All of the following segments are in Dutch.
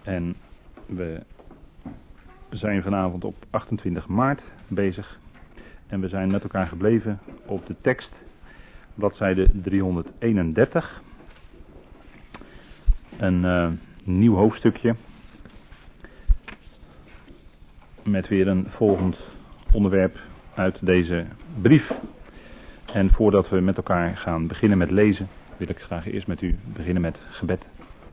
En we zijn vanavond op 28 maart bezig. En we zijn met elkaar gebleven op de tekst, bladzijde 331. Een nieuw hoofdstukje. Met weer een volgend onderwerp uit deze brief. En voordat we met elkaar gaan beginnen met lezen, wil ik graag eerst met u beginnen met gebed.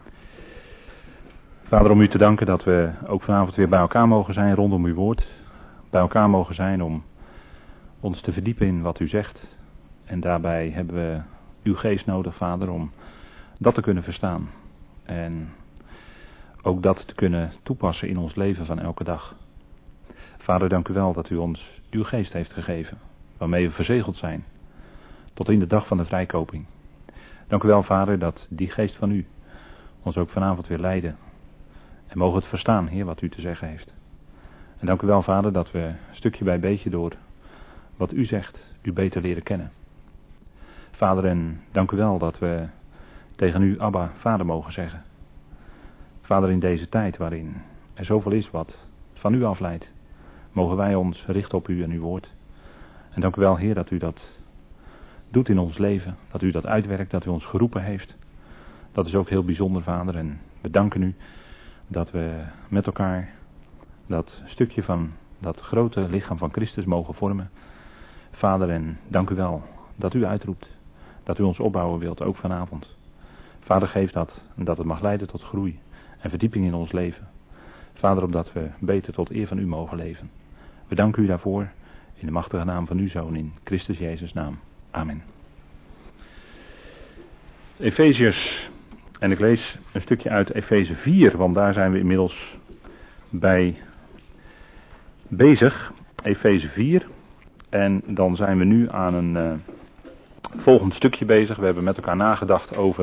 Vader, om u te danken dat we ook vanavond weer bij elkaar mogen zijn rondom uw woord. Bij elkaar mogen zijn om ons te verdiepen in wat u zegt. En daarbij hebben we uw geest nodig, Vader, om dat te kunnen verstaan. En ook dat te kunnen toepassen in ons leven van elke dag. Vader, dank u wel dat u ons uw geest heeft gegeven, waarmee we verzegeld zijn, tot in de dag van de vrijkoping. Dank u wel, Vader, dat die geest van u ons ook vanavond weer leiden. En mogen het verstaan, Heer, wat u te zeggen heeft. En dank u wel, Vader, dat we stukje bij beetje door wat u zegt, u beter leren kennen. Vader, en dank u wel dat we tegen u Abba, Vader, mogen zeggen. Vader, in deze tijd waarin er zoveel is wat van u afleidt, mogen wij ons richten op u en uw woord. En dank u wel, Heer, dat u dat doet in ons leven, dat u dat uitwerkt, dat u ons geroepen heeft. Dat is ook heel bijzonder, Vader, en we danken u dat we met elkaar dat stukje van dat grote lichaam van Christus mogen vormen. Vader, en dank u wel dat u uitroept, dat u ons opbouwen wilt, ook vanavond. Vader, geef dat, en dat het mag leiden tot groei en verdieping in ons leven. Vader, opdat we beter tot eer van u mogen leven. We danken u daarvoor, in de machtige naam van uw Zoon, in Christus Jezus' naam. Amen. Efeziërs, en ik lees een stukje uit Efeze 4, want daar zijn we inmiddels bij bezig. Efeze 4, en dan zijn we nu aan een volgend stukje bezig. We hebben met elkaar nagedacht over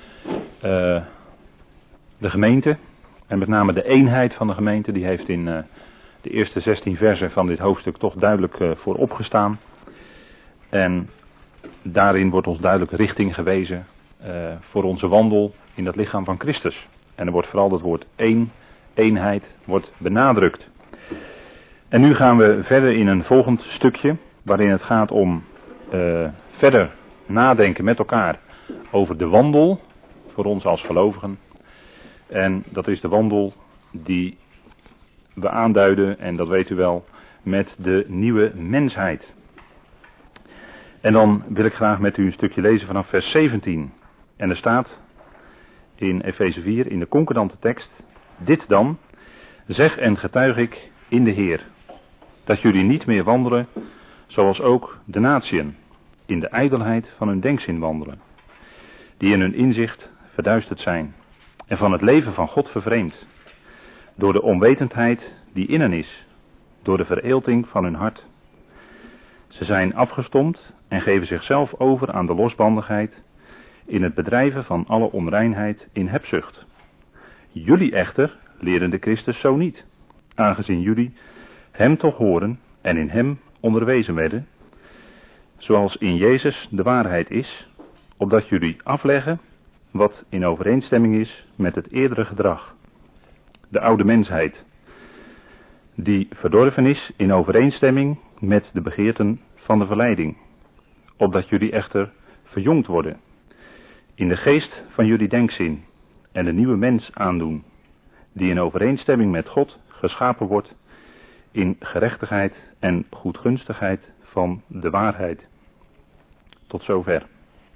de gemeente. En met name de eenheid van de gemeente, die heeft in de eerste 16 versen van dit hoofdstuk toch duidelijk voorop gestaan. En daarin wordt ons duidelijk richting gewezen voor onze wandel in het lichaam van Christus. En er wordt vooral het woord eenheid wordt benadrukt. En nu gaan we verder in een volgend stukje, waarin het gaat om verder nadenken met elkaar over de wandel voor ons als gelovigen. En dat is de wandel die we aanduiden, en dat weet u wel, met de nieuwe mensheid. En dan wil ik graag met u een stukje lezen vanaf vers 17. En er staat in Efeze 4 in de concordante tekst: dit dan, zeg en getuig ik in de Heer, dat jullie niet meer wandelen zoals ook de natieën, in de ijdelheid van hun denkzin wandelen, die in hun inzicht verduisterd zijn en van het leven van God vervreemd, door de onwetendheid die in hen is, door de vereelting van hun hart. Ze zijn afgestompt en geven zichzelf over aan de losbandigheid, in het bedrijven van alle onreinheid in hebzucht. Jullie echter leren de Christus zo niet, aangezien jullie hem toch horen en in hem onderwezen werden, zoals in Jezus de waarheid is, opdat jullie afleggen wat in overeenstemming is met het eerdere gedrag, de oude mensheid, die verdorven is in overeenstemming met de begeerten van de verleiding, opdat jullie echter verjongd worden in de geest van jullie denkzin en de nieuwe mens aandoen, die in overeenstemming met God geschapen wordt in gerechtigheid en goedgunstigheid van de waarheid. Tot zover.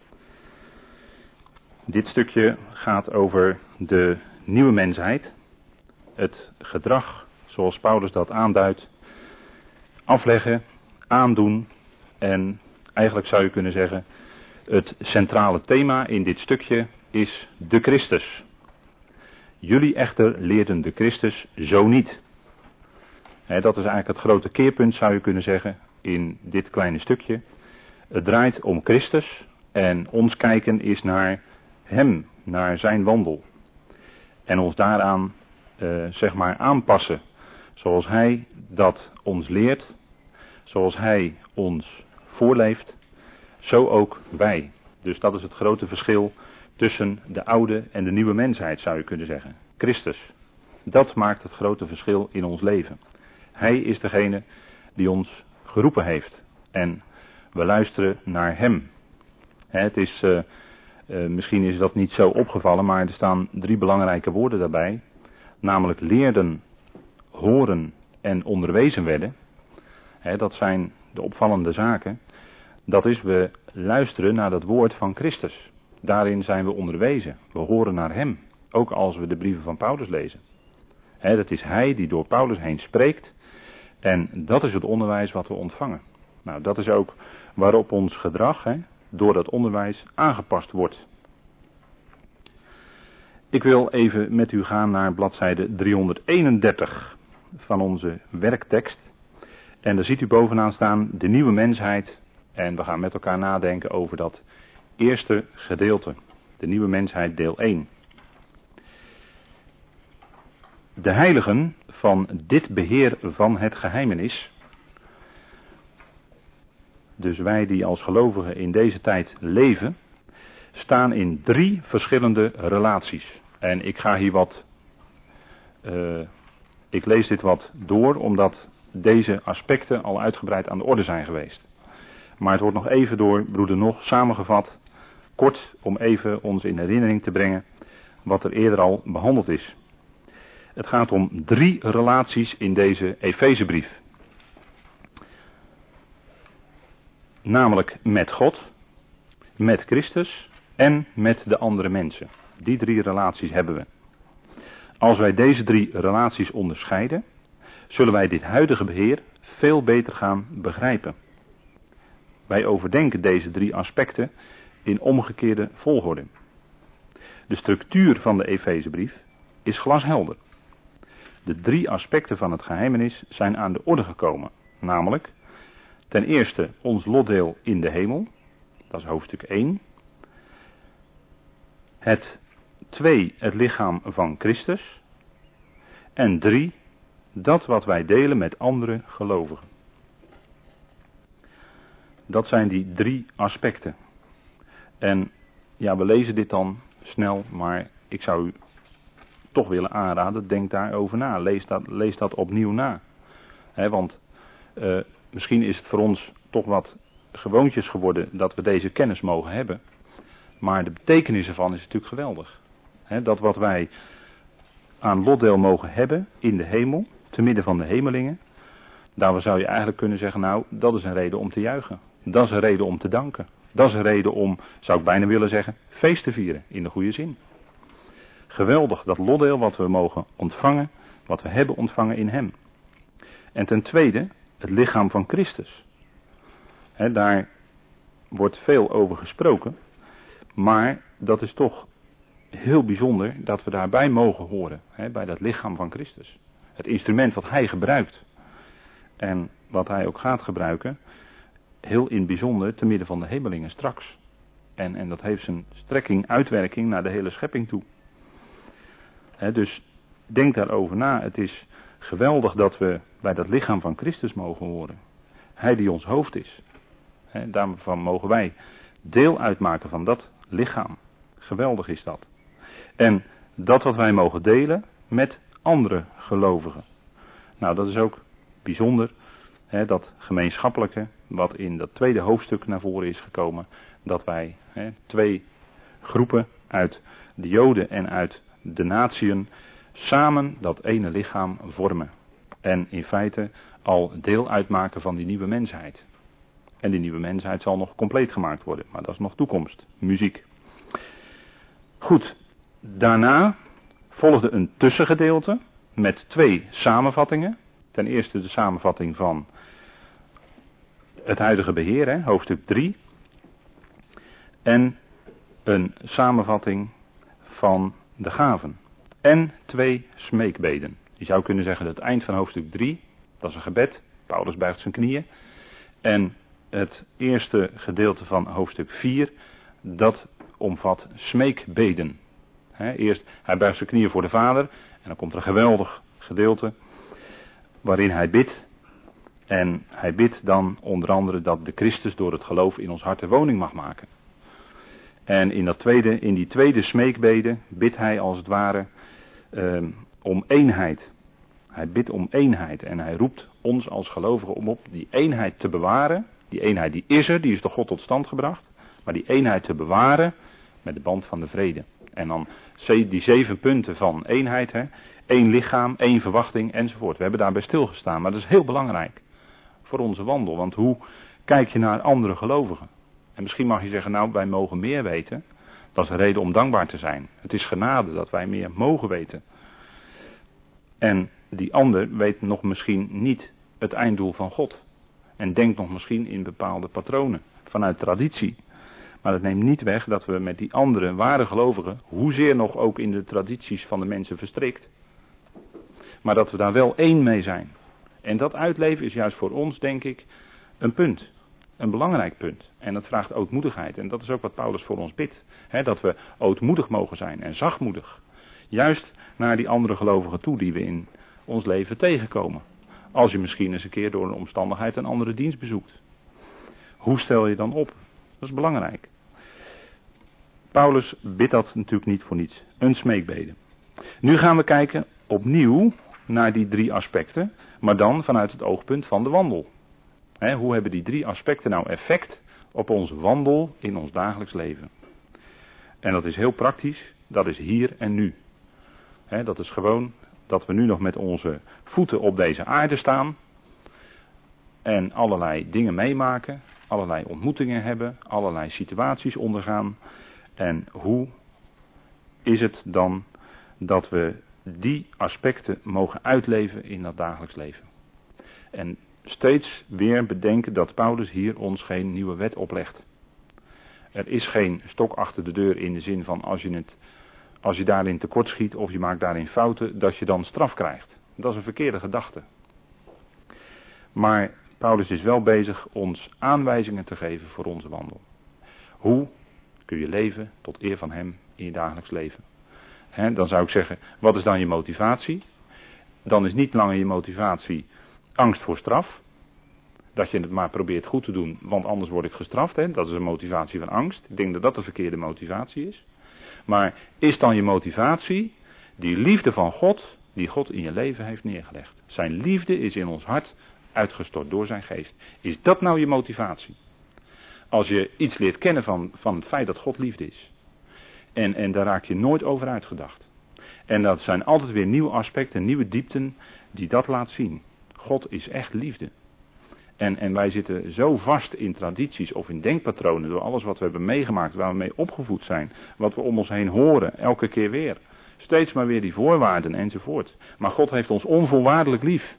Dit stukje gaat over de nieuwe mensheid, het gedrag zoals Paulus dat aanduidt, afleggen, aandoen, en eigenlijk zou je kunnen zeggen, het centrale thema in dit stukje is de Christus. Jullie echter leerden de Christus zo niet. Dat is eigenlijk het grote keerpunt, zou je kunnen zeggen, in dit kleine stukje. Het draait om Christus en ons kijken is naar hem, naar zijn wandel. En ons daaraan aanpassen, zoals hij dat ons leert, zoals hij ons voorleeft, zo ook wij. Dus dat is het grote verschil tussen de oude en de nieuwe mensheid, zou je kunnen zeggen. Christus. Dat maakt het grote verschil in ons leven. Hij is degene die ons geroepen heeft. En we luisteren naar hem. Het is, misschien is dat niet zo opgevallen, maar er staan 3 belangrijke woorden daarbij. Namelijk leerden, horen en onderwezen werden. Dat zijn de opvallende zaken. Dat is, we luisteren naar dat woord van Christus. Daarin zijn we onderwezen. We horen naar hem. Ook als we de brieven van Paulus lezen. Dat is hij die door Paulus heen spreekt. En dat is het onderwijs wat we ontvangen. Nou, dat is ook waarop ons gedrag door dat onderwijs aangepast wordt. Ik wil even met u gaan naar bladzijde 331 van onze werktekst. En daar ziet u bovenaan staan de nieuwe mensheid. En we gaan met elkaar nadenken over dat eerste gedeelte. De nieuwe mensheid deel 1. De heiligen van dit beheer van het geheimenis. Dus wij die als gelovigen in deze tijd leven, staan in 3 verschillende relaties. En ik ga hier ik lees dit wat door, omdat deze aspecten al uitgebreid aan de orde zijn geweest. Maar het wordt nog even door broeder Nog samengevat, kort om even ons in herinnering te brengen wat er eerder al behandeld is. Het gaat om 3 relaties in deze Efezebrief. Namelijk met God, met Christus en met de andere mensen. Die 3 relaties hebben we. Als wij deze 3 relaties onderscheiden, zullen wij dit huidige beheer veel beter gaan begrijpen. Wij overdenken deze 3 aspecten in omgekeerde volgorde. De structuur van de Efezebrief is glashelder. De 3 aspecten van het geheimenis zijn aan de orde gekomen. Namelijk, ten eerste ons lotdeel in de hemel. Dat is hoofdstuk 1. 2, het lichaam van Christus. En 3, dat wat wij delen met andere gelovigen. Dat zijn die 3 aspecten. En ja, we lezen dit dan snel, maar ik zou u toch willen aanraden, denk daarover na. Lees dat opnieuw na. Want misschien is het voor ons toch wat gewoontjes geworden dat we deze kennis mogen hebben. Maar de betekenis ervan is natuurlijk geweldig. Dat wat wij aan lotdeel mogen hebben in de hemel, te midden van de hemelingen. Daar zou je eigenlijk kunnen zeggen, nou, dat is een reden om te juichen. Dat is een reden om te danken. Dat is een reden om, zou ik bijna willen zeggen, feest te vieren, in de goede zin. Geweldig, dat lotdeel wat we mogen ontvangen, wat we hebben ontvangen in hem. En ten tweede, het lichaam van Christus. Daar wordt veel over gesproken, maar dat is toch heel bijzonder dat we daarbij mogen horen, bij dat lichaam van Christus. Het instrument wat hij gebruikt en wat hij ook gaat gebruiken, heel in bijzonder te midden van de hemelingen straks. En dat heeft zijn strekking, uitwerking naar de hele schepping toe. Dus denk daarover na. Het is geweldig dat we bij dat lichaam van Christus mogen horen. Hij die ons hoofd is. Daarvan mogen wij deel uitmaken van dat lichaam. Geweldig is dat. En dat wat wij mogen delen met andere gelovigen. Nou, dat is ook bijzonder. Dat gemeenschappelijke wat in dat tweede hoofdstuk naar voren is gekomen. Dat wij 2 groepen uit de Joden en uit de natieën samen dat ene lichaam vormen. En in feite al deel uitmaken van die nieuwe mensheid. En die nieuwe mensheid zal nog compleet gemaakt worden. Maar dat is nog toekomst. Muziek. Goed. Daarna volgde een tussengedeelte met 2 samenvattingen. Ten eerste de samenvatting van het huidige beheer, hoofdstuk 3. En een samenvatting van de gaven. En 2 smeekbeden. Je zou kunnen zeggen dat het eind van hoofdstuk 3, dat is een gebed. Paulus buigt zijn knieën. En het eerste gedeelte van hoofdstuk 4, dat omvat smeekbeden. Eerst, hij buigt zijn knieën voor de Vader. En dan komt er een geweldig gedeelte waarin hij bidt. En hij bidt dan onder andere dat de Christus door het geloof in ons hart de woning mag maken. En in die tweede smeekbede bidt hij als het ware om eenheid. Hij bidt om eenheid en hij roept ons als gelovigen om op die eenheid te bewaren. Die eenheid die is er, die is door God tot stand gebracht. Maar die eenheid te bewaren met de band van de vrede. En dan die 7 punten van eenheid. 1 lichaam, 1 verwachting enzovoort. We hebben daarbij stilgestaan, maar dat is heel belangrijk voor onze wandel. Want hoe kijk je naar andere gelovigen? En misschien mag je zeggen, nou wij mogen meer weten. Dat is een reden om dankbaar te zijn. Het is genade dat wij meer mogen weten. En die ander weet nog misschien niet het einddoel van God. En denkt nog misschien in bepaalde patronen vanuit traditie. Maar dat neemt niet weg dat we met die andere ware gelovigen, hoezeer nog ook in de tradities van de mensen verstrikt, maar dat we daar wel één mee zijn. En dat uitleven is juist voor ons, denk ik, een punt. Een belangrijk punt. En dat vraagt ootmoedigheid. En dat is ook wat Paulus voor ons bidt. Dat we ootmoedig mogen zijn en zachtmoedig. Juist naar die andere gelovigen toe die we in ons leven tegenkomen. Als je misschien eens een keer door een omstandigheid een andere dienst bezoekt. Hoe stel je dan op? Dat is belangrijk. Paulus bidt dat natuurlijk niet voor niets. Een smeekbede. Nu gaan we kijken opnieuw naar die 3 aspecten. Maar dan vanuit het oogpunt van de wandel. Hoe hebben die 3 aspecten nou effect op onze wandel in ons dagelijks leven? En dat is heel praktisch. Dat is hier en nu. Dat is gewoon dat we nu nog met onze voeten op deze aarde staan. En allerlei dingen meemaken. Allerlei ontmoetingen hebben. Allerlei situaties ondergaan. En hoe is het dan dat we die aspecten mogen uitleven in dat dagelijks leven? En steeds weer bedenken dat Paulus hier ons geen nieuwe wet oplegt. Er is geen stok achter de deur in de zin van als je daarin tekortschiet of je maakt daarin fouten, dat je dan straf krijgt. Dat is een verkeerde gedachte. Maar Paulus is wel bezig ons aanwijzingen te geven voor onze wandel. Hoe kun je leven tot eer van hem in je dagelijks leven? Dan zou ik zeggen, wat is dan je motivatie? Dan is niet langer je motivatie angst voor straf. Dat je het maar probeert goed te doen, want anders word ik gestraft. Dat is een motivatie van angst. Ik denk dat dat de verkeerde motivatie is. Maar is dan je motivatie die liefde van God, die God in je leven heeft neergelegd? Zijn liefde is in ons hart uitgestort door zijn geest. Is dat nou je motivatie? Als je iets leert kennen van het feit dat God liefde is. En daar raak je nooit over uitgedacht. En dat zijn altijd weer nieuwe aspecten, nieuwe diepten die dat laat zien. God is echt liefde. En wij zitten zo vast in tradities of in denkpatronen door alles wat we hebben meegemaakt, waar we mee opgevoed zijn. Wat we om ons heen horen, elke keer weer. Steeds maar weer die voorwaarden enzovoort. Maar God heeft ons onvoorwaardelijk lief.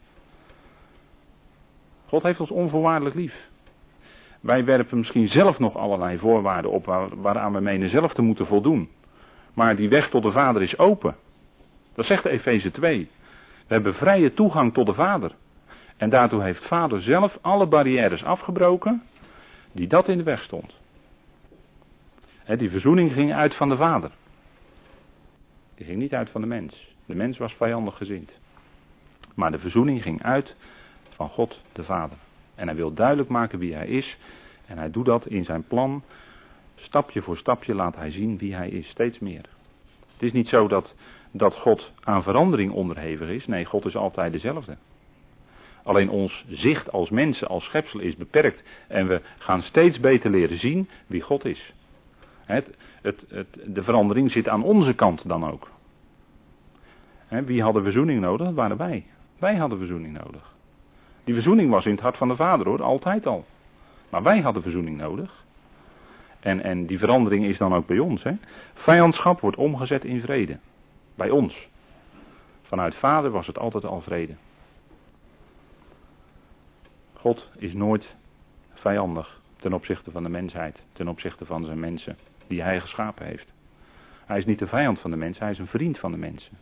God heeft ons onvoorwaardelijk lief. Wij werpen misschien zelf nog allerlei voorwaarden op waaraan we menen zelf te moeten voldoen. Maar die weg tot de Vader is open. Dat zegt de Efeze 2. We hebben vrije toegang tot de Vader. En daartoe heeft Vader zelf alle barrières afgebroken die dat in de weg stond. Die verzoening ging uit van de Vader. Die ging niet uit van de mens. De mens was vijandig gezind. Maar de verzoening ging uit van God de Vader. En hij wil duidelijk maken wie hij is. En hij doet dat in zijn plan. Stapje voor stapje laat hij zien wie hij is. Steeds meer. Het is niet zo dat God aan verandering onderhevig is. Nee, God is altijd dezelfde. Alleen ons zicht als mensen, als schepsel is beperkt. En we gaan steeds beter leren zien wie God is. De verandering zit aan onze kant dan ook. Wie hadden verzoening nodig? Dat waren wij. Wij hadden verzoening nodig. Die verzoening was in het hart van de Vader hoor, altijd al. Maar wij hadden verzoening nodig. En die verandering is dan ook bij ons. Vijandschap wordt omgezet in vrede. Bij ons. Vanuit Vader was het altijd al vrede. God is nooit vijandig ten opzichte van de mensheid. Ten opzichte van zijn mensen die hij geschapen heeft. Hij is niet de vijand van de mensen, hij is een vriend van de mensen.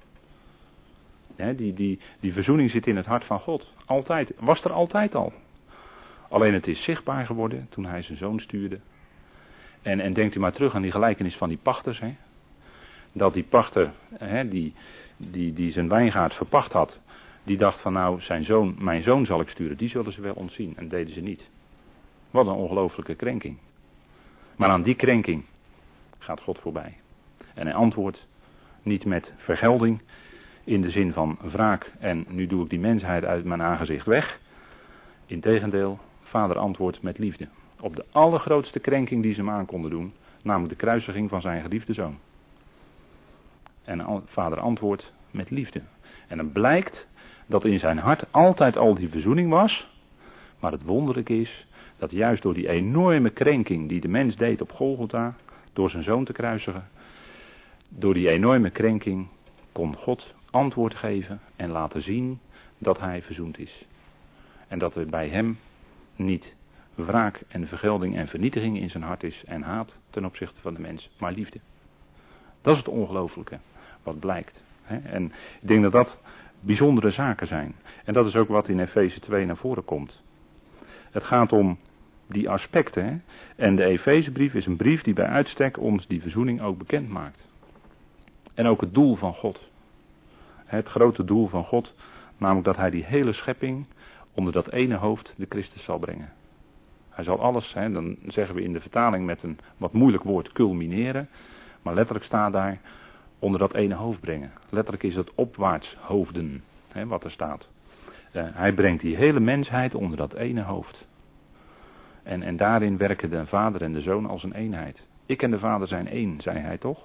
Die verzoening zit in het hart van God. Altijd. Was er altijd al. Alleen het is zichtbaar geworden toen hij zijn zoon stuurde. En denkt u maar terug aan die gelijkenis van die pachters. Dat die pachter die zijn wijngaard verpacht had. Die dacht van nou mijn zoon zal ik sturen. Die zullen ze wel ontzien. En deden ze niet. Wat een ongelooflijke krenking. Maar aan die krenking gaat God voorbij. En hij antwoordt niet met vergelding. in de zin van wraak en nu doe ik die mensheid uit mijn aangezicht weg. Integendeel, vader antwoordt met liefde. Op de allergrootste krenking die ze hem aan konden doen, namelijk de kruisiging van zijn geliefde zoon. En vader antwoordt met liefde. En dan blijkt dat in zijn hart altijd al die verzoening was. Maar het wonderlijke is dat juist door die enorme krenking die de mens deed op Golgotha, door zijn zoon te kruisigen, door die enorme krenking kon God antwoord geven en laten zien dat hij verzoend is. En dat er bij hem niet wraak en vergelding en vernietiging in zijn hart is en haat ten opzichte van de mens, maar liefde. Dat is het ongelooflijke wat blijkt. En ik denk dat dat bijzondere zaken zijn. En dat is ook wat in Efeze 2 naar voren komt. Het gaat om die aspecten. En de Efezebrief is een brief die bij uitstek ons die verzoening ook bekend maakt. En ook het doel van God. Het grote doel van God, namelijk dat hij die hele schepping onder dat ene hoofd, de Christus, zal brengen. Hij zal alles, dan zeggen we in de vertaling met een wat moeilijk woord, culmineren. Maar letterlijk staat daar onder dat ene hoofd brengen. Letterlijk is het opwaarts hoofden, wat er staat. Hij brengt die hele mensheid onder dat ene hoofd. En daarin werken de vader en de zoon als een eenheid. Ik en de vader zijn één, zei hij toch?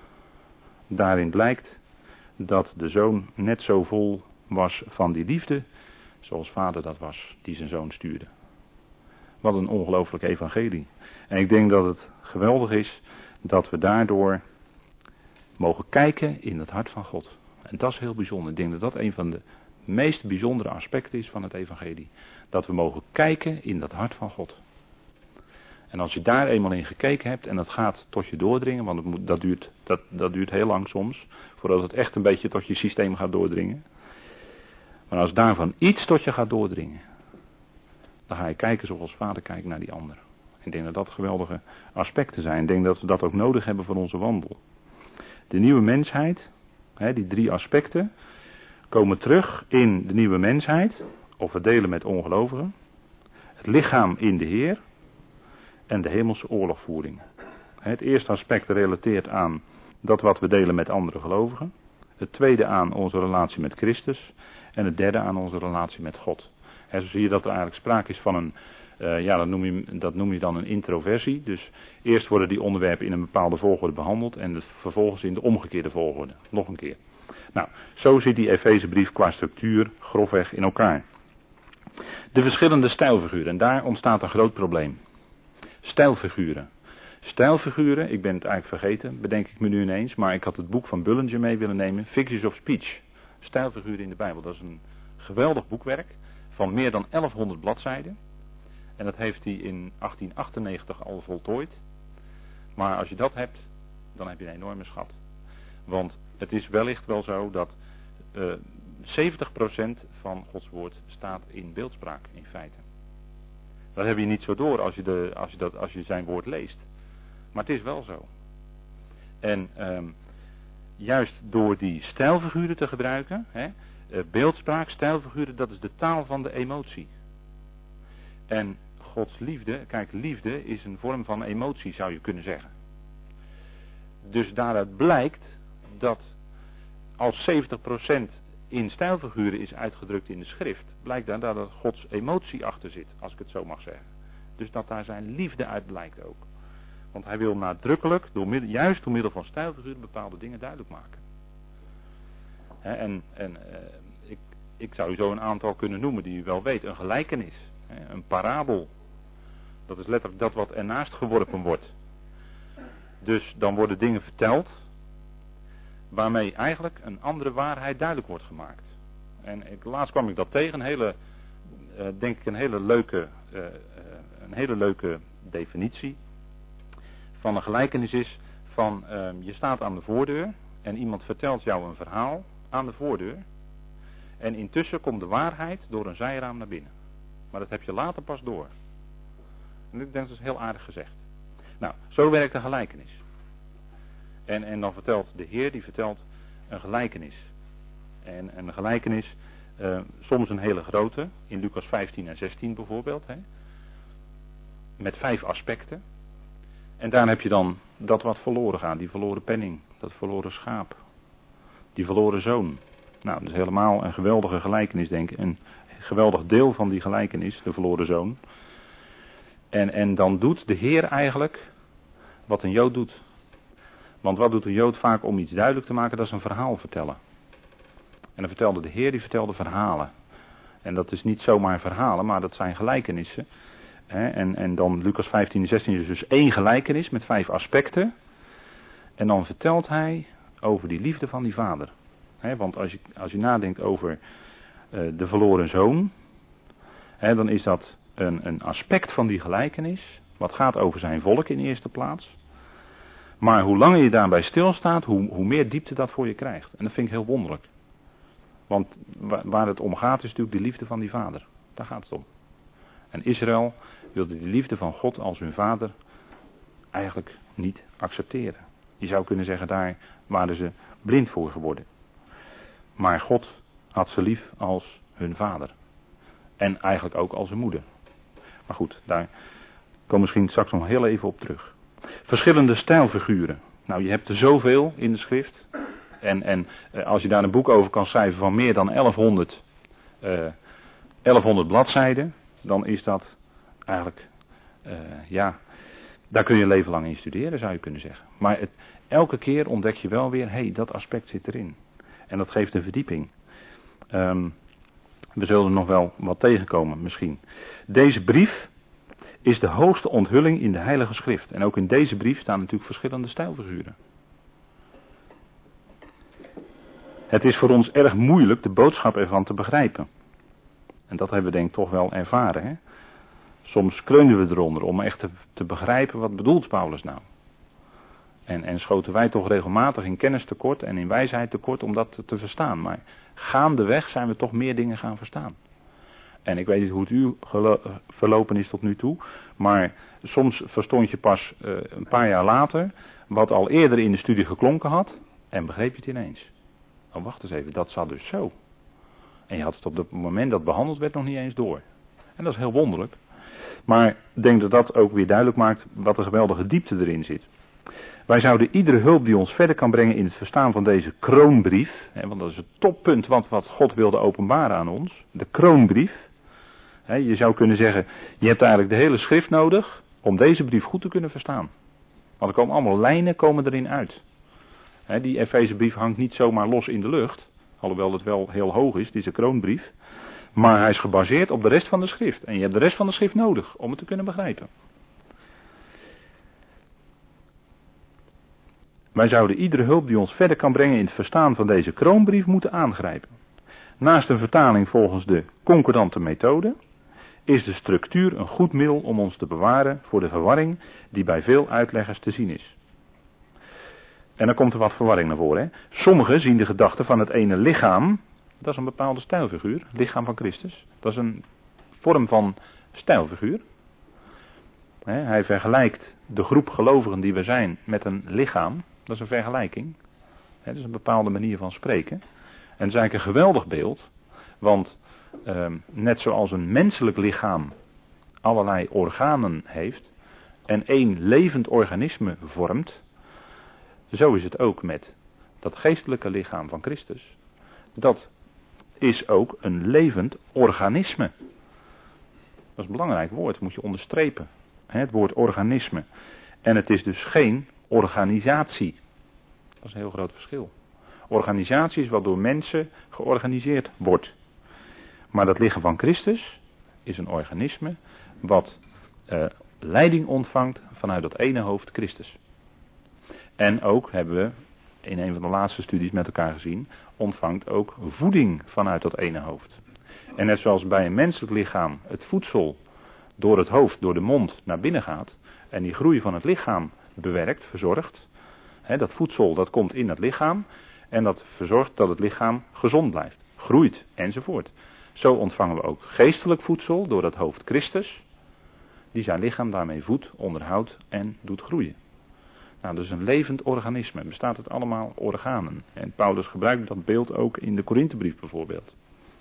Daarin blijkt dat de zoon net zo vol was van die liefde, zoals vader dat was, die zijn zoon stuurde. Wat een ongelooflijk evangelie. En ik denk dat het geweldig is dat we daardoor mogen kijken in het hart van God. En dat is heel bijzonder. Ik denk dat dat een van de meest bijzondere aspecten is van het evangelie. Dat we mogen kijken in dat hart van God. En als je daar eenmaal in gekeken hebt en dat gaat tot je doordringen, want dat duurt heel lang soms, voordat het echt een beetje tot je systeem gaat doordringen. Maar als daarvan iets tot je gaat doordringen, dan ga je kijken zoals vader kijkt naar die ander. Ik denk dat dat geweldige aspecten zijn. Ik denk dat we dat ook nodig hebben voor onze wandel. De nieuwe mensheid, die 3 aspecten, komen terug in de nieuwe mensheid, of we delen met ongelovigen, het lichaam in de Heer en de hemelse oorlogvoering. Het eerste aspect relateert aan dat wat we delen met andere gelovigen. Het tweede aan onze relatie met Christus. En het derde aan onze relatie met God. Zo zie je dat er eigenlijk sprake is van een, dat noem je dan een introversie. Dus eerst worden die onderwerpen in een bepaalde volgorde behandeld en vervolgens in de omgekeerde volgorde. Nog een keer. Nou, zo zit die Efezebrief qua structuur grofweg in elkaar. De verschillende stijlfiguren, en daar ontstaat een groot probleem. Stijlfiguren. Stijlfiguren, ik ben het eigenlijk vergeten, bedenk ik me nu ineens, maar ik had het boek van Bullinger mee willen nemen, Figures of Speech. Stijlfiguren in de Bijbel, dat is een geweldig boekwerk van meer dan 1100 bladzijden. En dat heeft hij in 1898 al voltooid. Maar als je dat hebt, dan heb je een enorme schat. Want het is wellicht wel zo dat 70% van Gods woord staat in beeldspraak in feite. Dat heb je niet zo door als je zijn woord leest. Maar het is wel zo. En juist door die stijlfiguren te gebruiken, beeldspraak, stijlfiguren, dat is de taal van de emotie. En Gods liefde, kijk, liefde is een vorm van emotie, zou je kunnen zeggen. Dus daaruit blijkt dat als 70% in stijlfiguren is uitgedrukt in de schrift, blijkt daar dat er Gods emotie achter zit, als ik het zo mag zeggen. Dus dat daar zijn liefde uit blijkt ook. Want hij wil nadrukkelijk, juist door middel van stijlfiguren, bepaalde dingen duidelijk maken. Ik zou u zo een aantal kunnen noemen die u wel weet. Een gelijkenis, een parabel. Dat is letterlijk dat wat ernaast geworpen wordt. Dus dan worden dingen verteld waarmee eigenlijk een andere waarheid duidelijk wordt gemaakt. En laatst kwam ik dat tegen, denk ik een hele leuke definitie van een gelijkenis is van je staat aan de voordeur en iemand vertelt jou een verhaal aan de voordeur en intussen komt de waarheid door een zijraam naar binnen. Maar dat heb je later pas door. En ik denk dat is heel aardig gezegd. Nou, zo werkt een gelijkenis. En dan vertelt de Heer, die vertelt een gelijkenis. En een gelijkenis, soms een hele grote, in Lucas 15 en 16 bijvoorbeeld. Met 5 aspecten. En daar heb je dan dat wat verloren gaat, die verloren penning, dat verloren schaap, die verloren zoon. Nou, dat is helemaal een geweldige gelijkenis, denk ik. Een geweldig deel van die gelijkenis, de verloren zoon. En dan doet de Heer eigenlijk wat een Jood doet. Want wat doet een Jood vaak om iets duidelijk te maken? Dat is een verhaal vertellen. En dan vertelde de Heer, die vertelde verhalen. En dat is niet zomaar verhalen, maar dat zijn gelijkenissen. En dan Lucas 15 en 16 is dus 1 gelijkenis met 5 aspecten. En dan vertelt hij over die liefde van die vader. Want als je nadenkt over de verloren zoon, dan is dat een aspect van die gelijkenis. Wat gaat over zijn volk in eerste plaats. Maar hoe langer je daarbij stilstaat, hoe meer diepte dat voor je krijgt. En dat vind ik heel wonderlijk. Want waar het om gaat is natuurlijk de liefde van die vader. Daar gaat het om. En Israël wilde die liefde van God als hun vader eigenlijk niet accepteren. Je zou kunnen zeggen, daar waren ze blind voor geworden. Maar God had ze lief als hun vader. En eigenlijk ook als hun moeder. Maar goed, daar komen we misschien straks nog heel even op terug. Verschillende stijlfiguren. Nou, je hebt er zoveel in de schrift. En als je daar een boek over kan schrijven van meer dan 1100 bladzijden, dan is dat eigenlijk, daar kun je een leven lang in studeren, zou je kunnen zeggen. Maar elke keer ontdek je wel weer, dat aspect zit erin. En dat geeft een verdieping. We zullen er nog wel wat tegenkomen misschien. Deze brief is de hoogste onthulling in de Heilige Schrift. En ook in deze brief staan natuurlijk verschillende stijlfiguren. Het is voor ons erg moeilijk de boodschap ervan te begrijpen. En dat hebben we denk ik toch wel ervaren. Hè? Soms kreunen we eronder om echt te begrijpen wat bedoelt Paulus nou. En schoten wij toch regelmatig in kennis tekort en in wijsheid tekort om dat te verstaan. Maar gaandeweg zijn we toch meer dingen gaan verstaan. En ik weet niet hoe het u verlopen is tot nu toe. Maar soms verstond je pas een paar jaar later wat al eerder in de studie geklonken had. En begreep je het ineens. Oh, wacht eens even, dat zat dus zo. En je had het op het moment dat het behandeld werd nog niet eens door. En dat is heel wonderlijk. Maar ik denk dat dat ook weer duidelijk maakt wat een geweldige diepte erin zit. Wij zouden iedere hulp die ons verder kan brengen in het verstaan van deze kroonbrief. Want dat is het toppunt wat God wilde openbaren aan ons. De kroonbrief. Je zou kunnen zeggen, je hebt eigenlijk de hele schrift nodig om deze brief goed te kunnen verstaan. Want er komen allemaal lijnen erin uit. Die Efezebrief hangt niet zomaar los in de lucht. Alhoewel het wel heel hoog is, deze kroonbrief. Maar hij is gebaseerd op de rest van de schrift. En je hebt de rest van de schrift nodig om het te kunnen begrijpen. Wij zouden iedere hulp die ons verder kan brengen in het verstaan van deze kroonbrief moeten aangrijpen. Naast een vertaling volgens de concordante methode is de structuur een goed middel om ons te bewaren voor de verwarring die bij veel uitleggers te zien is. En dan komt er wat verwarring naar voren. Hè? Sommigen zien de gedachte van het ene lichaam, dat is een bepaalde stijlfiguur, lichaam van Christus. Dat is een vorm van stijlfiguur. Hij vergelijkt de groep gelovigen die we zijn met een lichaam. Dat is een vergelijking. Dat is een bepaalde manier van spreken. En het is eigenlijk een geweldig beeld. Want net zoals een menselijk lichaam allerlei organen heeft en één levend organisme vormt, zo is het ook met dat geestelijke lichaam van Christus. Dat is ook een levend organisme. Dat is een belangrijk woord, dat moet je onderstrepen. Het woord organisme. En het is dus geen organisatie. Dat is een heel groot verschil. Organisatie is wat door mensen georganiseerd wordt. Maar dat lichaam van Christus is een organisme wat leiding ontvangt vanuit dat ene hoofd Christus. En ook hebben we in een van de laatste studies met elkaar gezien, ontvangt ook voeding vanuit dat ene hoofd. En net zoals bij een menselijk lichaam het voedsel door het hoofd, door de mond naar binnen gaat en die groei van het lichaam bewerkt, verzorgt. Dat voedsel dat komt in het lichaam en dat verzorgt dat het lichaam gezond blijft, groeit enzovoort. Zo ontvangen we ook geestelijk voedsel door het hoofd Christus, die zijn lichaam daarmee voedt, onderhoudt en doet groeien. Nou, dat is een levend organisme, bestaat uit allemaal organen. En Paulus gebruikt dat beeld ook in de Korinthebrief bijvoorbeeld.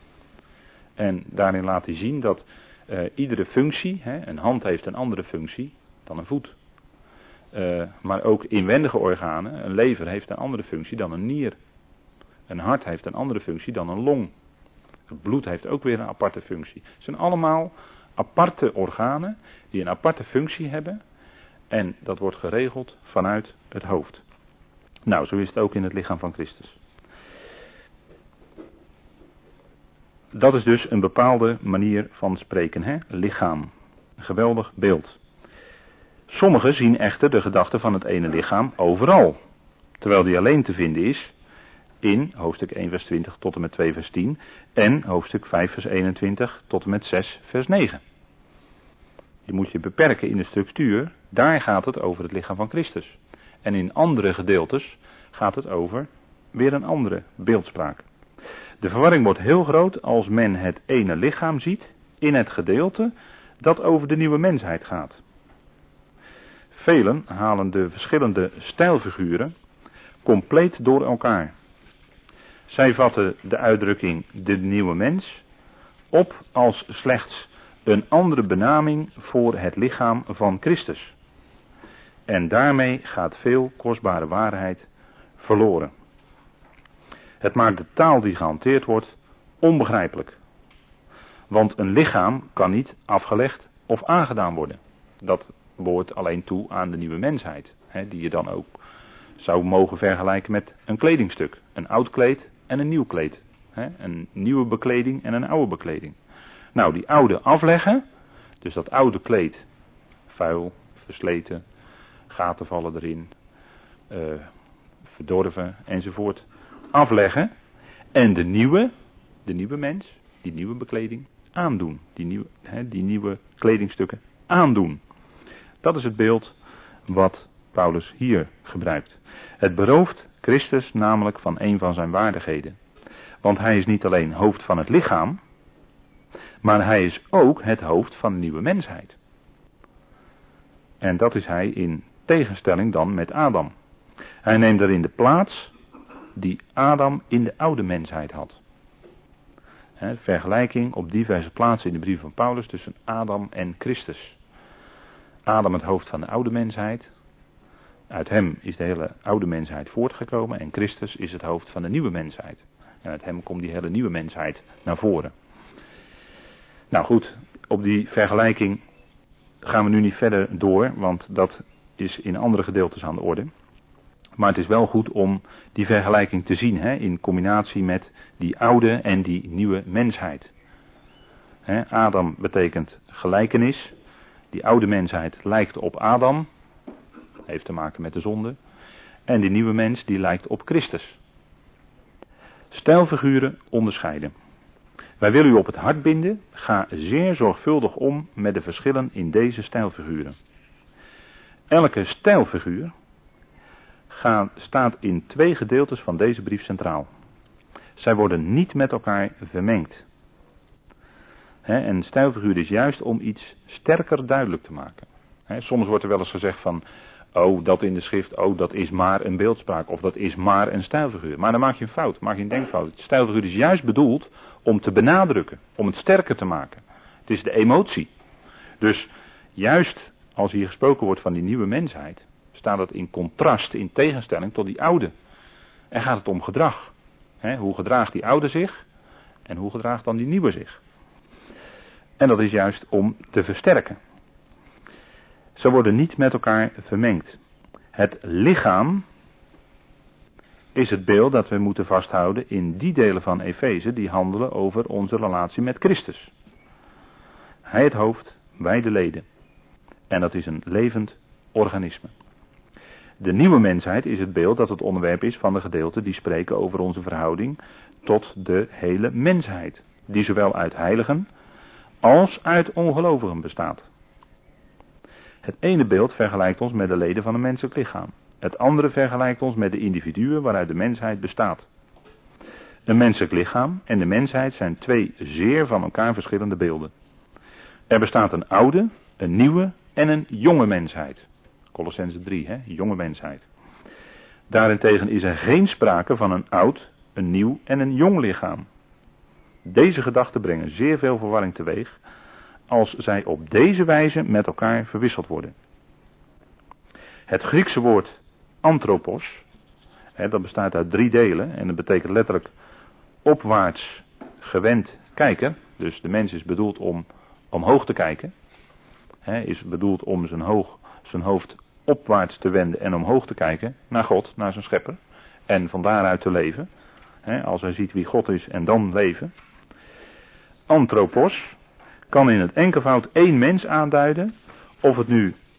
En daarin laat hij zien dat iedere functie, een hand heeft een andere functie dan een voet. Maar ook inwendige organen, een lever heeft een andere functie dan een nier. Een hart heeft een andere functie dan een long. Het bloed heeft ook weer een aparte functie. Het zijn allemaal aparte organen die een aparte functie hebben. En dat wordt geregeld vanuit het hoofd. Nou, zo is het ook in het lichaam van Christus. Dat is dus een bepaalde manier van spreken, hè? Lichaam. Een geweldig beeld. Sommigen zien echter de gedachte van het ene lichaam overal. Terwijl die alleen te vinden is in hoofdstuk 1 vers 20 tot en met 2 vers 10 en hoofdstuk 5 vers 21 tot en met 6 vers 9. Je moet je beperken in de structuur, daar gaat het over het lichaam van Christus. En in andere gedeeltes gaat het over weer een andere beeldspraak. De verwarring wordt heel groot als men het ene lichaam ziet in het gedeelte dat over de nieuwe mensheid gaat. Velen halen de verschillende stijlfiguren compleet door elkaar. Zij vatten de uitdrukking de nieuwe mens op als slechts een andere benaming voor het lichaam van Christus. En daarmee gaat veel kostbare waarheid verloren. Het maakt de taal die gehanteerd wordt onbegrijpelijk. Want een lichaam kan niet afgelegd of aangedaan worden. Dat behoort alleen toe aan de nieuwe mensheid. Die je dan ook zou mogen vergelijken met een kledingstuk. Een oud kleed en een nieuw kleed. Een nieuwe bekleding en een oude bekleding. Nou, die oude afleggen, dus dat oude kleed, vuil, versleten, gaten vallen erin, verdorven enzovoort, afleggen. En de nieuwe mens, die nieuwe bekleding, aandoen. Die nieuwe kledingstukken aandoen. Dat is het beeld wat Paulus hier gebruikt. Het berooft Christus namelijk van een van zijn waardigheden. Want hij is niet alleen hoofd van het lichaam, maar hij is ook het hoofd van de nieuwe mensheid. En dat is hij in tegenstelling dan met Adam. Hij neemt daarin de plaats die Adam in de oude mensheid had. Vergelijking op diverse plaatsen in de brief van Paulus tussen Adam en Christus. Adam het hoofd van de oude mensheid. Uit hem is de hele oude mensheid voortgekomen en Christus is het hoofd van de nieuwe mensheid. En uit hem komt die hele nieuwe mensheid naar voren. Nou goed, op die vergelijking gaan we nu niet verder door, want dat is in andere gedeeltes aan de orde. Maar het is wel goed om die vergelijking te zien, in combinatie met die oude en die nieuwe mensheid. Adam betekent gelijkenis. Die oude mensheid lijkt op Adam, heeft te maken met de zonde. En die nieuwe mens die lijkt op Christus. Stijlfiguren onderscheiden. Wij willen u op het hart binden, ga zeer zorgvuldig om met de verschillen in deze stijlfiguren. Elke stijlfiguur staat in 2 gedeeltes van deze brief centraal. Zij worden niet met elkaar vermengd. En een stijlfiguur is juist om iets sterker duidelijk te maken. Soms wordt er wel eens gezegd van, oh dat in de schrift, oh dat is maar een beeldspraak of dat is maar een stijlfiguur. Maar dan maak je een fout, maak je een denkfout. Het stijlfiguur is juist bedoeld om te benadrukken, om het sterker te maken. Het is de emotie. Dus juist als hier gesproken wordt van die nieuwe mensheid, staat het in contrast, in tegenstelling tot die oude. En gaat het om gedrag. Hoe gedraagt die oude zich en hoe gedraagt dan die nieuwe zich. En dat is juist om te versterken. Ze worden niet met elkaar vermengd. Het lichaam is het beeld dat we moeten vasthouden in die delen van Efeze die handelen over onze relatie met Christus. Hij het hoofd, wij de leden. En dat is een levend organisme. De nieuwe mensheid is het beeld dat het onderwerp is van de gedeelten die spreken over onze verhouding tot de hele mensheid. Die zowel uit heiligen als uit ongelovigen bestaat. Het ene beeld vergelijkt ons met de leden van een menselijk lichaam. Het andere vergelijkt ons met de individuen waaruit de mensheid bestaat. Een menselijk lichaam en de mensheid zijn 2 zeer van elkaar verschillende beelden. Er bestaat een oude, een nieuwe en een jonge mensheid. Kolossenzen 3, jonge mensheid. Daarentegen is er geen sprake van een oud, een nieuw en een jong lichaam. Deze gedachten brengen zeer veel verwarring teweeg als zij op deze wijze met elkaar verwisseld worden. Het Griekse woord anthropos Dat bestaat uit 3 delen en dat betekent letterlijk opwaarts gewend kijken. Dus de mens is bedoeld om omhoog te kijken. Is bedoeld om zijn hoofd opwaarts te wenden en omhoog te kijken naar God, naar zijn schepper. En van daaruit te leven. Als hij ziet wie God is en dan leven. Anthropos kan in het enkelvoud 1 mens aanduiden. Of het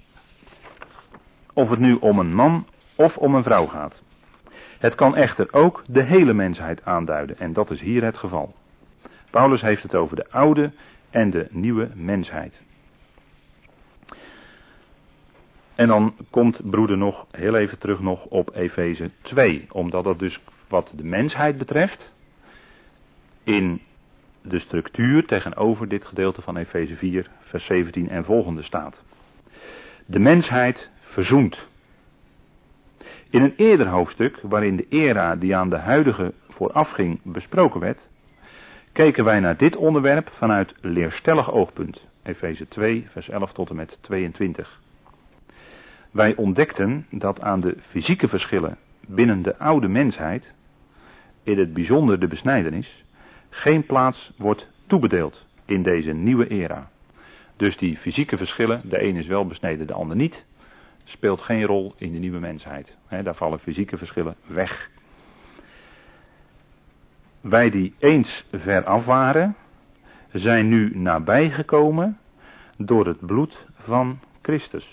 nu om een man of om een vrouw gaat. Het kan echter ook de hele mensheid aanduiden. En dat is hier het geval. Paulus heeft het over de oude en de nieuwe mensheid. En dan komt broeder nog heel even terug nog op Efeze 2. Omdat dat dus wat de mensheid betreft in de structuur tegenover dit gedeelte van Efeze 4 vers 17 en volgende staat. De mensheid verzoend. In een eerder hoofdstuk waarin de era die aan de huidige voorafging besproken werd, keken wij naar dit onderwerp vanuit leerstellig oogpunt. Efeze 2 vers 11 tot en met 22. Wij ontdekten dat aan de fysieke verschillen binnen de oude mensheid, in het bijzonder de besnijdenis, geen plaats wordt toebedeeld in deze nieuwe era. Dus die fysieke verschillen, de een is wel besneden, de ander niet, speelt geen rol in de nieuwe mensheid. Daar vallen fysieke verschillen weg. Wij die eens veraf waren, zijn nu nabijgekomen door het bloed van Christus.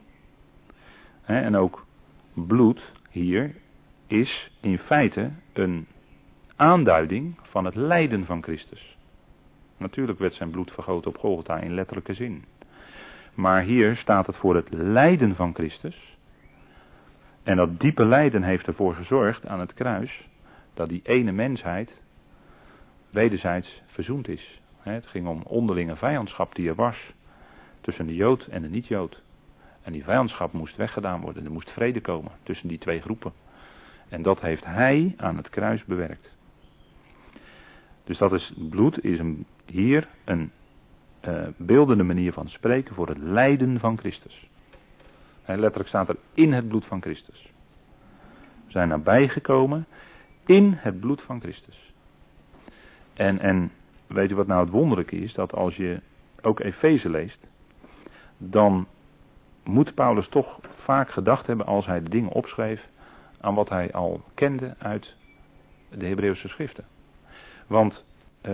En ook bloed hier is in feite een aanduiding van het lijden van Christus. Natuurlijk werd zijn bloed vergoten op Golgotha in letterlijke zin. Maar hier staat het voor het lijden van Christus. En dat diepe lijden heeft ervoor gezorgd aan het kruis dat die ene mensheid wederzijds verzoend is. Het ging om onderlinge vijandschap die er was tussen de Jood en de niet-Jood. En die vijandschap moest weggedaan worden. Er moest vrede komen tussen die 2 groepen. En dat heeft hij aan het kruis bewerkt. Dus dat is, bloed is hier een beeldende manier van spreken voor het lijden van Christus. Letterlijk staat er in het bloed van Christus. We zijn nabijgekomen in het bloed van Christus. En weet u wat nou het wonderlijke is? Dat als je ook Efeze leest, dan moet Paulus toch vaak gedacht hebben als hij de dingen opschreef aan wat hij al kende uit de Hebreeuwse schriften. Want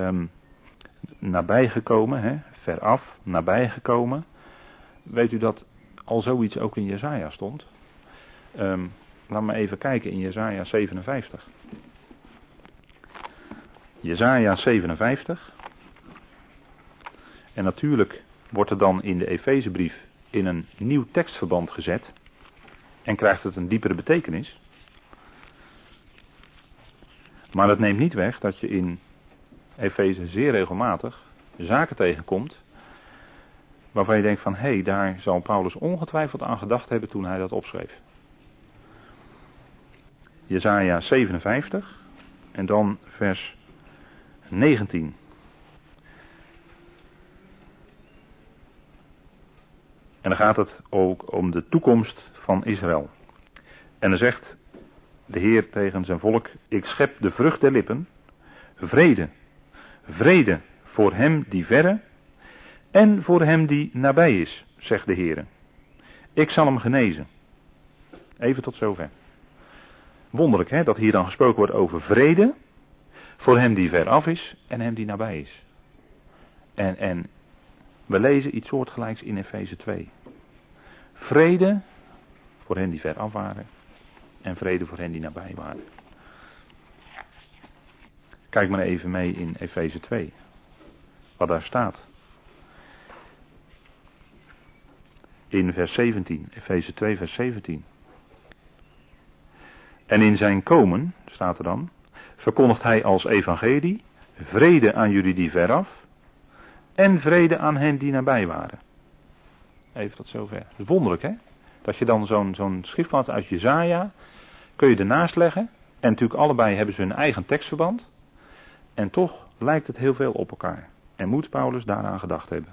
nabijgekomen, veraf, nabijgekomen, weet u dat al zoiets ook in Jesaja stond? Laat me even kijken in Jesaja 57. Jesaja 57. En natuurlijk wordt er dan in de Efezebrief in een nieuw tekstverband gezet. En krijgt het een diepere betekenis. Maar dat neemt niet weg dat je in Efeze zeer regelmatig zaken tegenkomt waarvan je denkt van hé, daar zal Paulus ongetwijfeld aan gedacht hebben toen hij dat opschreef. Jesaja 57 en dan vers 19. En dan gaat het ook om de toekomst van Israël. En dan zegt de Heer tegen zijn volk: ik schep de vrucht der lippen, vrede, vrede voor hem die verre en voor hem die nabij is, zegt de Heer. Ik zal hem genezen. Even tot zover. Wonderlijk hè, dat hier dan gesproken wordt over vrede voor hem die ver af is en hem die nabij is. En we lezen iets soortgelijks in Efeze 2. Vrede voor hen die ver af waren en vrede voor hen die nabij waren. Kijk maar even mee in Efeze 2. Wat daar staat. In vers 17. Efeze 2 vers 17. En in zijn komen, staat er dan, verkondigt hij als evangelie vrede aan jullie die veraf en vrede aan hen die nabij waren. Even tot zover. Het is wonderlijk hè, dat je dan zo'n schriftblad uit Jesaja kun je ernaast leggen en natuurlijk allebei hebben ze hun eigen tekstverband en toch lijkt het heel veel op elkaar. En moet Paulus daaraan gedacht hebben.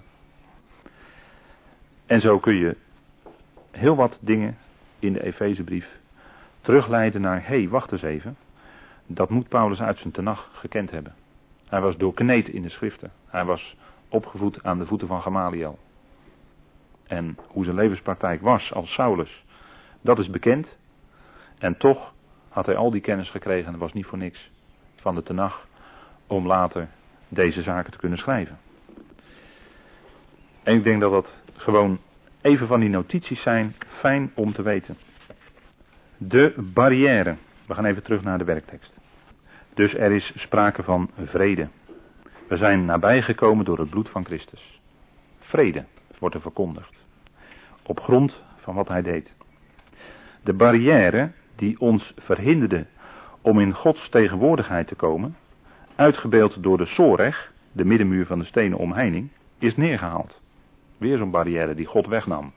En zo kun je heel wat dingen in de Efezebrief terugleiden naar, wacht eens even. Dat moet Paulus uit zijn tenag gekend hebben. Hij was doorkneed in de schriften. Hij was opgevoed aan de voeten van Gamaliel. En hoe zijn levenspraktijk was als Saulus, dat is bekend. En toch had hij al die kennis gekregen en dat was niet voor niks van de tenag om later deze zaken te kunnen schrijven. En ik denk dat dat gewoon even van die notities zijn, fijn om te weten. De barrière. We gaan even terug naar de werktekst. Dus er is sprake van vrede. We zijn nabijgekomen door het bloed van Christus. Vrede wordt er verkondigd. Op grond van wat hij deed. De barrière die ons verhinderde om in Gods tegenwoordigheid te komen, uitgebeeld door de Soreg, de middenmuur van de stenen omheining, is neergehaald. Weer zo'n barrière die God wegnam.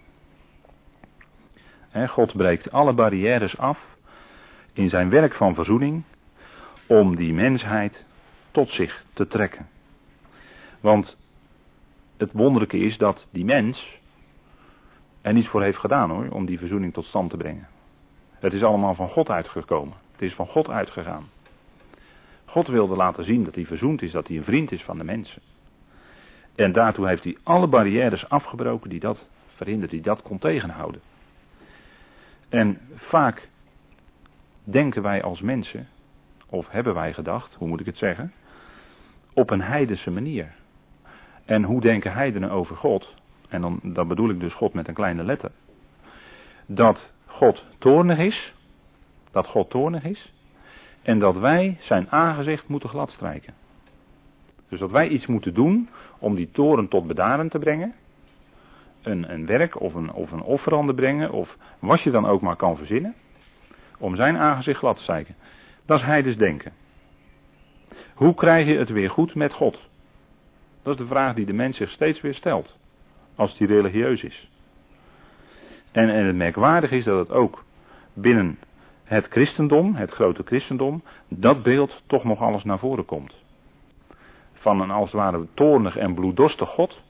God breekt alle barrières af in zijn werk van verzoening om die mensheid tot zich te trekken. Want het wonderlijke is dat die mens er niets voor heeft gedaan hoor, om die verzoening tot stand te brengen. Het is allemaal van God uitgekomen. Het is van God uitgegaan. God wilde laten zien dat hij verzoend is, dat hij een vriend is van de mensen. En daartoe heeft hij alle barrières afgebroken die dat verhinderde, die dat kon tegenhouden. En vaak denken wij als mensen, of hebben wij gedacht, hoe moet ik het zeggen, op een heidense manier. En hoe denken heidenen over God? En dan bedoel ik dus God met een kleine letter. Dat God toornig is. Dat God toornig is. En dat wij zijn aangezicht moeten gladstrijken. Dus dat wij iets moeten doen om die toorn tot bedaren te brengen. Een werk of een offer aan te brengen. Of wat je dan ook maar kan verzinnen. Om zijn aangezicht glad te strijken. Dat is heidens denken. Hoe krijg je het weer goed met God? Dat is de vraag die de mens zich steeds weer stelt. Als die religieus is. En het merkwaardige is dat het ook binnen het christendom, het grote christendom, dat beeld toch nog alles naar voren komt. Van een als het ware toornig en bloeddorstig God,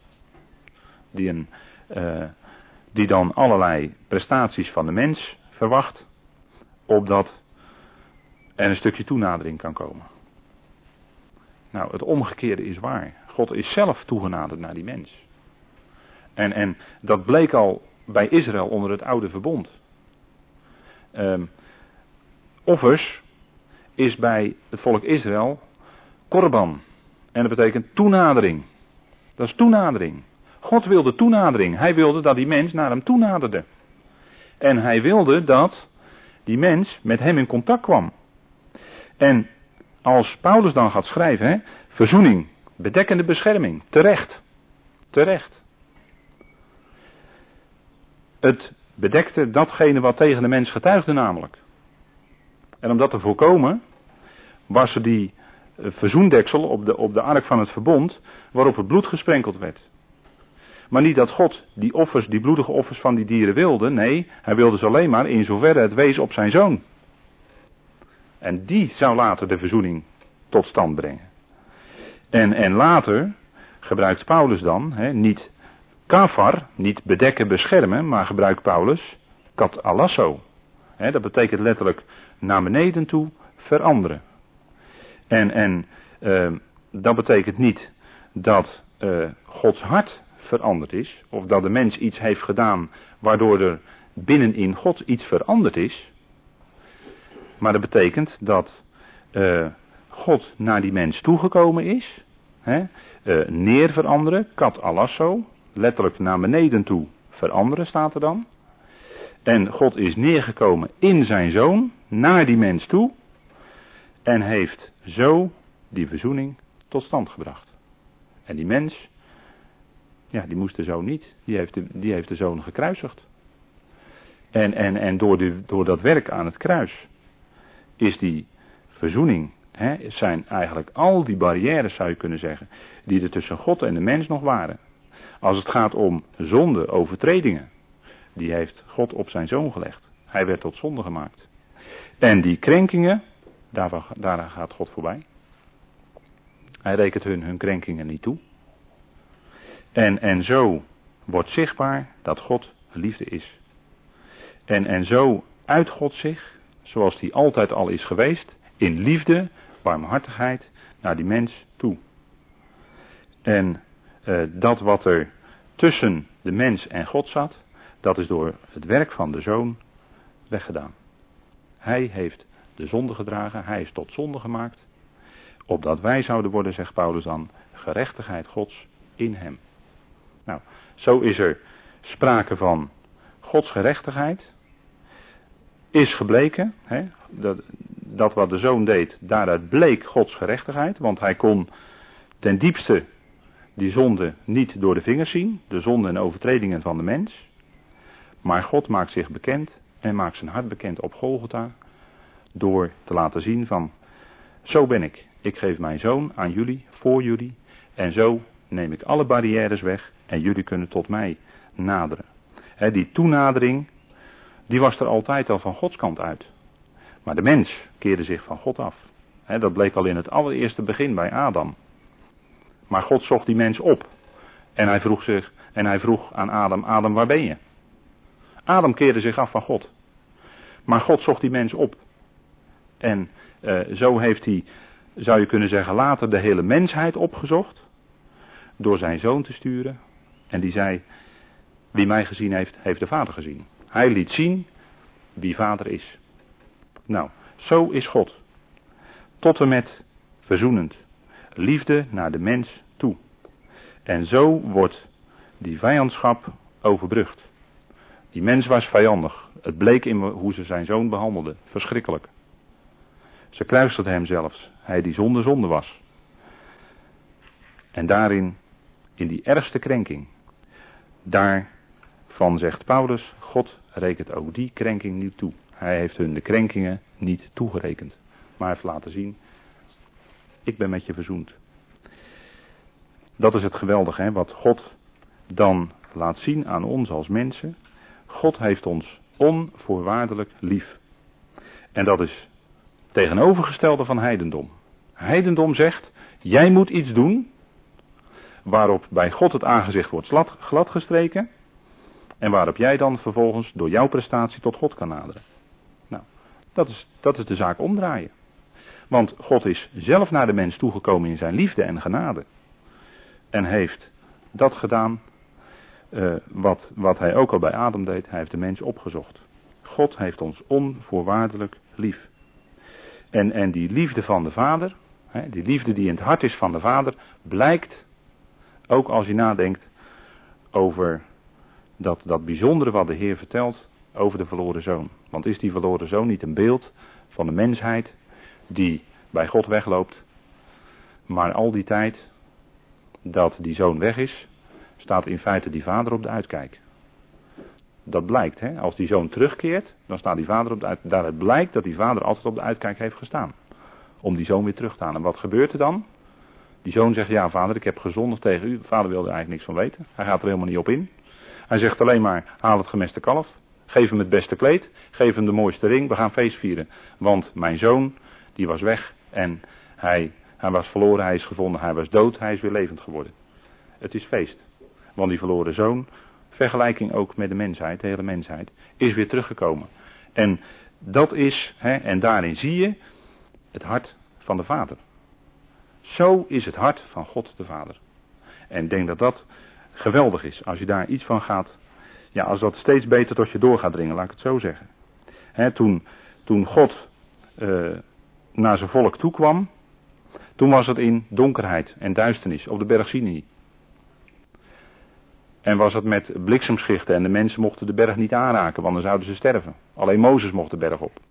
die dan allerlei prestaties van de mens verwacht, opdat er een stukje toenadering kan komen. Nou, het omgekeerde is waar. God is zelf toegenaderd naar die mens. En dat bleek al bij Israël onder het oude verbond. Offers is bij het volk Israël korban. En dat betekent toenadering. Dat is toenadering. God wilde toenadering. Hij wilde dat die mens naar hem toenaderde. En hij wilde dat die mens met hem in contact kwam. En als Paulus dan gaat schrijven, verzoening, bedekkende bescherming, terecht. Terecht. Het bedekte datgene wat tegen de mens getuigde namelijk. En om dat te voorkomen, was er die verzoendeksel op de ark van het verbond, waarop het bloed gesprenkeld werd. Maar niet dat God die offers, die bloedige offers van die dieren wilde, nee, hij wilde ze alleen maar in zoverre het wees op zijn zoon. En die zou later de verzoening tot stand brengen. En later gebruikt Paulus dan, niet kafar, niet bedekken, beschermen, maar gebruikt Paulus kat alasso. Dat betekent letterlijk naar beneden toe veranderen. En dat betekent niet dat Gods hart veranderd is, of dat de mens iets heeft gedaan waardoor er binnenin God iets veranderd is. Maar dat betekent dat God naar die mens toegekomen is, neer veranderen, kat alasso, letterlijk naar beneden toe veranderen staat er dan. En God is neergekomen in zijn zoon, naar die mens toe, en heeft zo die verzoening tot stand gebracht. En die mens, ja, die moest de zoon niet, die heeft de zoon gekruisigd. En door dat werk aan het kruis is die verzoening, zijn eigenlijk al die barrières, zou je kunnen zeggen, die er tussen God en de mens nog waren. Als het gaat om zonde, overtredingen, die heeft God op zijn zoon gelegd. Hij werd tot zonde gemaakt. En die krenkingen, daar gaat God voorbij. Hij rekent hun krenkingen niet toe. En zo wordt zichtbaar dat God liefde is. En zo uit God zich, zoals die altijd al is geweest, in liefde, barmhartigheid, naar die mens toe. En dat wat er tussen de mens en God zat, dat is door het werk van de Zoon weggedaan. Hij heeft de zonde gedragen, hij is tot zonde gemaakt, opdat wij zouden worden, zegt Paulus dan, gerechtigheid Gods in hem. Nou, zo is er sprake van Gods gerechtigheid, is gebleken, dat wat de Zoon deed, daaruit bleek Gods gerechtigheid, want hij kon ten diepste die zonde niet door de vingers zien, de zonde en overtredingen van de mens, maar God maakt zich bekend en maakt zijn hart bekend op Golgotha, door te laten zien van, zo ben ik geef mijn Zoon aan jullie, voor jullie, en zo neem ik alle barrières weg en jullie kunnen tot mij naderen. Die toenadering, die was er altijd al van Gods kant uit. Maar de mens keerde zich van God af. Dat bleek al in het allereerste begin bij Adam. Maar God zocht die mens op. En hij vroeg aan Adam, Adam, waar ben je? Adam keerde zich af van God. Maar God zocht die mens op. En zo heeft hij, zou je kunnen zeggen, later de hele mensheid opgezocht. Door zijn Zoon te sturen. En die zei, wie mij gezien heeft, heeft de Vader gezien. Hij liet zien wie Vader is. Nou, zo is God. Tot en met verzoenend. Liefde naar de mens toe. En zo wordt die vijandschap overbrugd. Die mens was vijandig. Het bleek in hoe ze zijn Zoon behandelden. Verschrikkelijk. Ze kruisterden hem zelfs. Hij die zonder zonde was. En daarin, in die ergste krenking, daarvan zegt Paulus, God rekent ook die krenking niet toe. Hij heeft hun de krenkingen niet toegerekend. Maar hij heeft laten zien, ik ben met je verzoend. Dat is het geweldige, wat God dan laat zien aan ons als mensen. God heeft ons onvoorwaardelijk lief. En dat is tegenovergestelde van heidendom. Heidendom zegt, jij moet iets doen, waarop bij God het aangezicht wordt gladgestreken, en waarop jij dan vervolgens door jouw prestatie tot God kan naderen. Nou, dat is de zaak omdraaien. Want God is zelf naar de mens toegekomen in zijn liefde en genade. En heeft dat gedaan, wat hij ook al bij Adam deed, hij heeft de mens opgezocht. God heeft ons onvoorwaardelijk lief. En die liefde van de Vader, die liefde die in het hart is van de Vader, blijkt, ook als je nadenkt over dat bijzondere wat de Heer vertelt over de verloren zoon. Want is die verloren zoon niet een beeld van de mensheid die bij God wegloopt, maar al die tijd dat die zoon weg is, staat in feite die vader op de uitkijk. Dat blijkt, als die zoon terugkeert, dan staat die vader op de uitkijk. Daaruit blijkt dat die vader altijd op de uitkijk heeft gestaan. Om die zoon weer terug te halen. En wat gebeurt er dan? Die zoon zegt, ja vader, ik heb gezondigd tegen u. Vader wilde er eigenlijk niks van weten. Hij gaat er helemaal niet op in. Hij zegt alleen maar, haal het gemeste kalf. Geef hem het beste kleed. Geef hem de mooiste ring. We gaan feest vieren. Want mijn zoon, die was weg. En hij was verloren, hij is gevonden. Hij was dood, hij is weer levend geworden. Het is feest. Want die verloren zoon, vergelijking ook met de mensheid, de hele mensheid, is weer teruggekomen. En dat is, en daarin zie je het hart van de Vader. Zo is het hart van God de Vader. En ik denk dat dat geweldig is. Als je daar iets van gaat, ja, als dat steeds beter tot je door gaat dringen, laat ik het zo zeggen. Toen God naar zijn volk toe kwam, toen was het in donkerheid en duisternis op de berg Sinai. En was het met bliksemschichten en de mensen mochten de berg niet aanraken, want dan zouden ze sterven. Alleen Mozes mocht de berg op.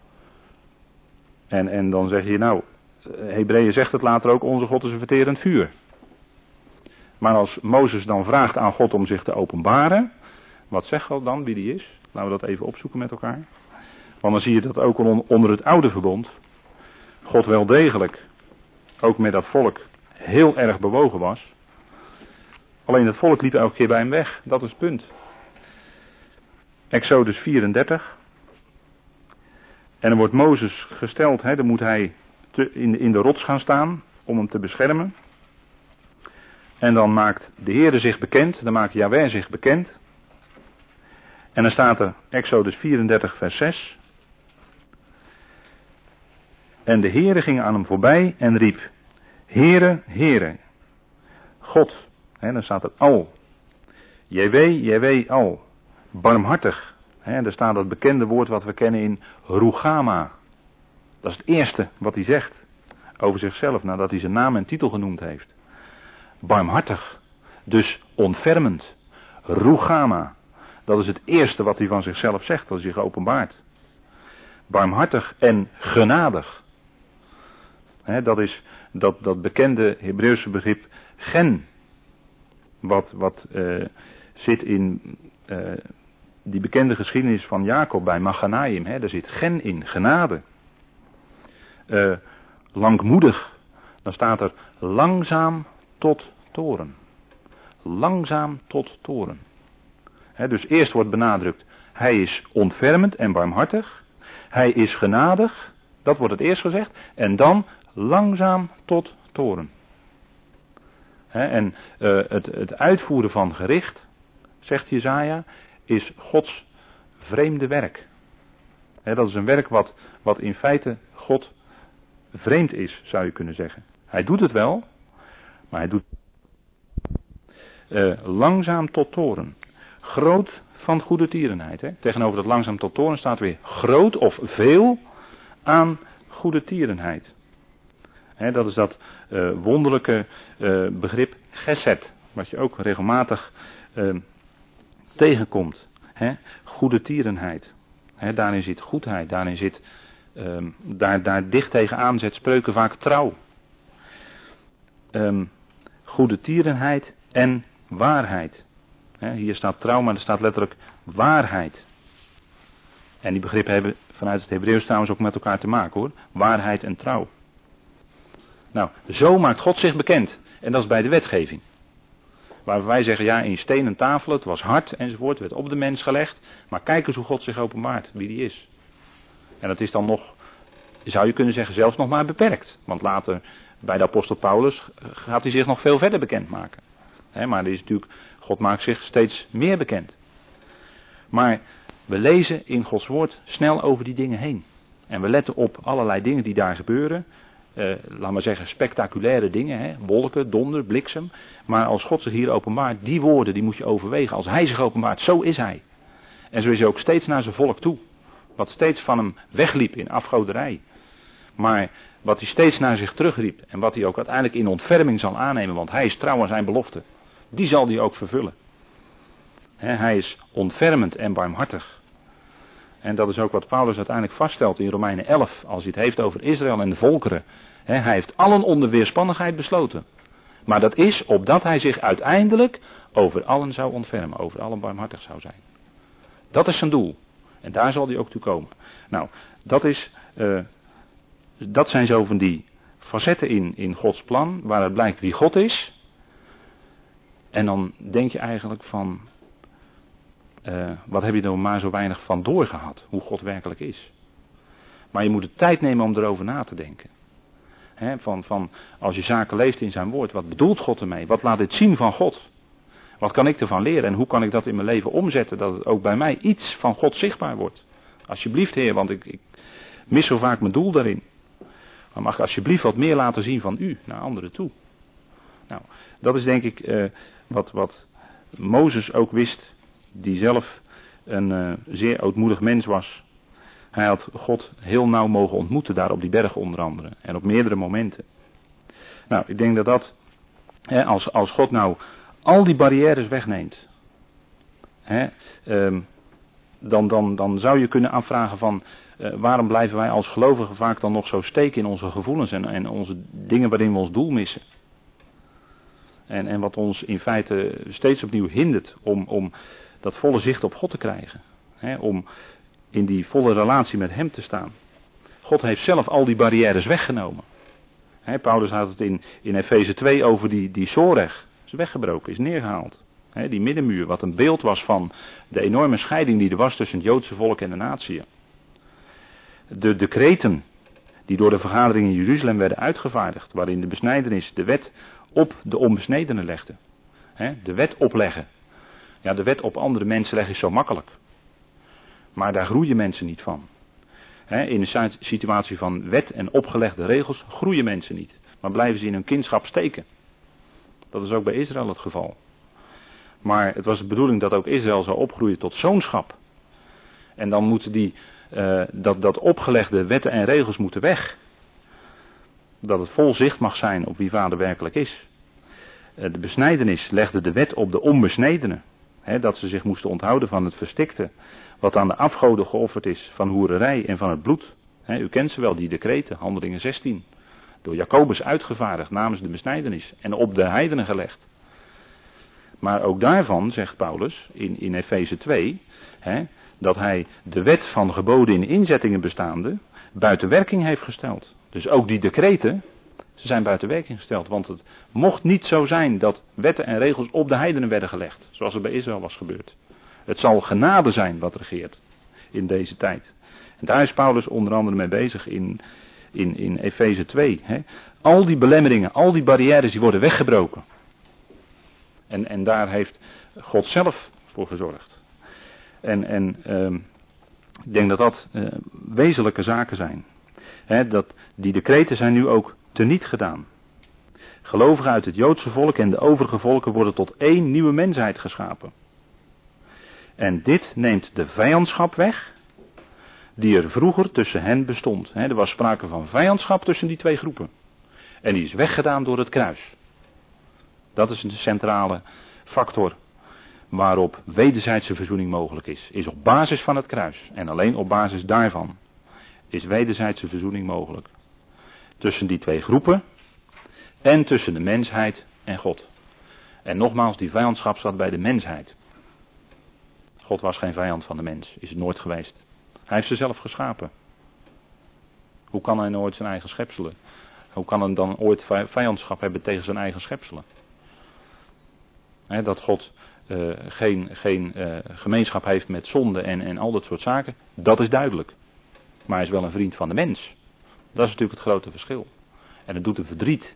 En dan zeg je, nou, Hebreeën zegt het later ook, onze God is een verterend vuur. Maar als Mozes dan vraagt aan God om zich te openbaren, wat zegt God dan, wie die is? Laten we dat even opzoeken met elkaar. Want dan zie je dat ook onder het oude verbond, God wel degelijk, ook met dat volk, heel erg bewogen was. Alleen het volk liep elke keer bij hem weg. Dat is het punt. Exodus 34. En dan wordt Mozes gesteld. Dan moet hij in de rots gaan staan. Om hem te beschermen. En dan maakt de Heere zich bekend. Dan maakt Jahweh zich bekend. En dan staat er Exodus 34 vers 6. En de Heere ging aan hem voorbij en riep, Heere, Heere, God, dan staat er al, Jewee, al, barmhartig. Daar staat dat bekende woord wat we kennen in Rugama. Dat is het eerste wat hij zegt over zichzelf, nadat hij zijn naam en titel genoemd heeft. Barmhartig, dus ontfermend. Rugama, dat is het eerste wat hij van zichzelf zegt, dat hij zich openbaart. Barmhartig en genadig. Dat is dat bekende Hebreeuwse begrip gen. Wat zit in die bekende geschiedenis van Jacob bij Maganaim. Daar zit gen in, genade. Langmoedig, dan staat er langzaam tot toren. Langzaam tot toren. Dus eerst wordt benadrukt, hij is ontfermend en barmhartig. Hij is genadig, dat wordt het eerst gezegd. En dan langzaam tot toren. En het uitvoeren van gericht, zegt Jesaja, is Gods vreemde werk. Dat is een werk wat in feite God vreemd is, zou je kunnen zeggen. Hij doet het wel, maar hij doet langzaam tot toren. Groot van goede tierenheid. Tegenover dat langzaam tot toren staat weer groot of veel aan goede tierenheid. Dat is dat wonderlijke begrip gesed, wat je ook regelmatig tegenkomt. Goede tierenheid. Daarin zit goedheid, daarin zit, daar dicht tegenaan zet Spreuken vaak trouw. Goede tierenheid en waarheid. Hier staat trouw, maar er staat letterlijk waarheid. En die begrippen hebben vanuit het Hebreeuws trouwens ook met elkaar te maken hoor. Waarheid en trouw. Nou, zo maakt God zich bekend. En dat is bij de wetgeving. Waar wij zeggen, ja, in stenen tafel, het was hard enzovoort, werd op de mens gelegd. Maar kijk eens hoe God zich openbaart, wie die is. En dat is dan nog, zou je kunnen zeggen, zelfs nog maar beperkt. Want later, bij de apostel Paulus, gaat hij zich nog veel verder bekendmaken. Maar er is natuurlijk, God maakt zich steeds meer bekend. Maar we lezen in Gods woord snel over die dingen heen. En we letten op allerlei dingen die daar gebeuren. Laat maar zeggen spectaculaire dingen, wolken, donder, bliksem. Maar als God zich hier openbaart, die woorden die moet je overwegen. Als hij zich openbaart, zo is hij. En zo is hij ook steeds naar zijn volk toe. Wat steeds van hem wegliep in afgoderij. Maar wat hij steeds naar zich terugriep. En wat hij ook uiteindelijk in ontferming zal aannemen. Want hij is trouw aan zijn belofte. Die zal hij ook vervullen. Hij is ontfermend en barmhartig. En dat is ook wat Paulus uiteindelijk vaststelt in Romeinen 11. Als hij het heeft over Israël en de volkeren. Hij heeft allen onder weerspannigheid besloten. Maar dat is opdat hij zich uiteindelijk over allen zou ontfermen. Over allen barmhartig zou zijn. Dat is zijn doel. En daar zal hij ook toe komen. Nou, dat zijn zo van die facetten in Gods plan. Waar het blijkt wie God is. En dan denk je eigenlijk van, wat heb je er maar zo weinig van doorgehad, hoe God werkelijk is. Maar je moet de tijd nemen om erover na te denken. Van als je zaken leest in zijn woord, wat bedoelt God ermee? Wat laat dit zien van God? Wat kan ik ervan leren en hoe kan ik dat in mijn leven omzetten, dat het ook bij mij iets van God zichtbaar wordt? Alsjeblieft Heer, want ik mis zo vaak mijn doel daarin. Maar mag ik alsjeblieft wat meer laten zien van u naar anderen toe? Nou, dat is denk ik wat Mozes ook wist, die zelf een zeer ootmoedig mens was. Hij had God heel nauw mogen ontmoeten daar op die berg onder andere. En op meerdere momenten. Nou, ik denk dat als God nou al die barrières wegneemt. Dan zou je kunnen afvragen van, waarom blijven wij als gelovigen vaak dan nog zo steken in onze gevoelens en onze dingen waarin we ons doel missen. En wat ons in feite steeds opnieuw hindert om dat volle zicht op God te krijgen. Om in die volle relatie met hem te staan. God heeft zelf al die barrières weggenomen. Paulus had het in Efeze 2 over die Soreg. Is weggebroken, is neergehaald. Die middenmuur, wat een beeld was van de enorme scheiding die er was tussen het Joodse volk en de natieën. De decreten die door de vergadering in Jeruzalem werden uitgevaardigd, waarin de besnijdenis de wet op de onbesnedenen legde. De wet opleggen. Ja, de wet op andere mensen leggen is zo makkelijk. Maar daar groeien mensen niet van. In een situatie van wet en opgelegde regels groeien mensen niet. Maar blijven ze in hun kindschap steken. Dat is ook bij Israël het geval. Maar het was de bedoeling dat ook Israël zou opgroeien tot zoonschap. En dan moeten dat opgelegde wetten en regels moeten weg. Dat het vol zicht mag zijn op wie vader werkelijk is. De besnijdenis legde de wet op de onbesnedenen. Dat ze zich moesten onthouden van het verstikte. Wat aan de afgoden geofferd is van hoererij en van het bloed. U kent ze wel, die decreten, Handelingen 16. Door Jacobus uitgevaardigd namens de besnijdenis. En op de heidenen gelegd. Maar ook daarvan, zegt Paulus in Efeze 2. Dat hij de wet van geboden in inzettingen bestaande buiten werking heeft gesteld. Dus ook die decreten, ze zijn buiten werking gesteld. Want het mocht niet zo zijn dat wetten en regels op de heidenen werden gelegd. Zoals het bij Israël was gebeurd. Het zal genade zijn wat regeert in deze tijd. En daar is Paulus onder andere mee bezig in Efeze 2. Al die belemmeringen, al die barrières die worden weggebroken. En daar heeft God zelf voor gezorgd. Ik denk dat wezenlijke zaken zijn. Dat die decreten zijn nu ook teniet gedaan. Gelovigen uit het Joodse volk en de overige volken worden tot één nieuwe mensheid geschapen. En dit neemt de vijandschap weg die er vroeger tussen hen bestond. Er was sprake van vijandschap tussen die twee groepen. En die is weggedaan door het kruis. Dat is een centrale factor waarop wederzijdse verzoening mogelijk is. Is op basis van het kruis. En alleen op basis daarvan is wederzijdse verzoening mogelijk. Tussen die twee groepen en tussen de mensheid en God. En nogmaals, die vijandschap zat bij de mensheid. God was geen vijand van de mens, is het nooit geweest. Hij heeft ze zelf geschapen. Hoe kan hij nooit zijn eigen schepselen? Hoe kan hij dan ooit vijandschap hebben tegen zijn eigen schepselen? Dat God geen gemeenschap heeft met zonde en al dat soort zaken, dat is duidelijk. Maar hij is wel een vriend van de mens. Dat is natuurlijk het grote verschil. En het doet hem verdriet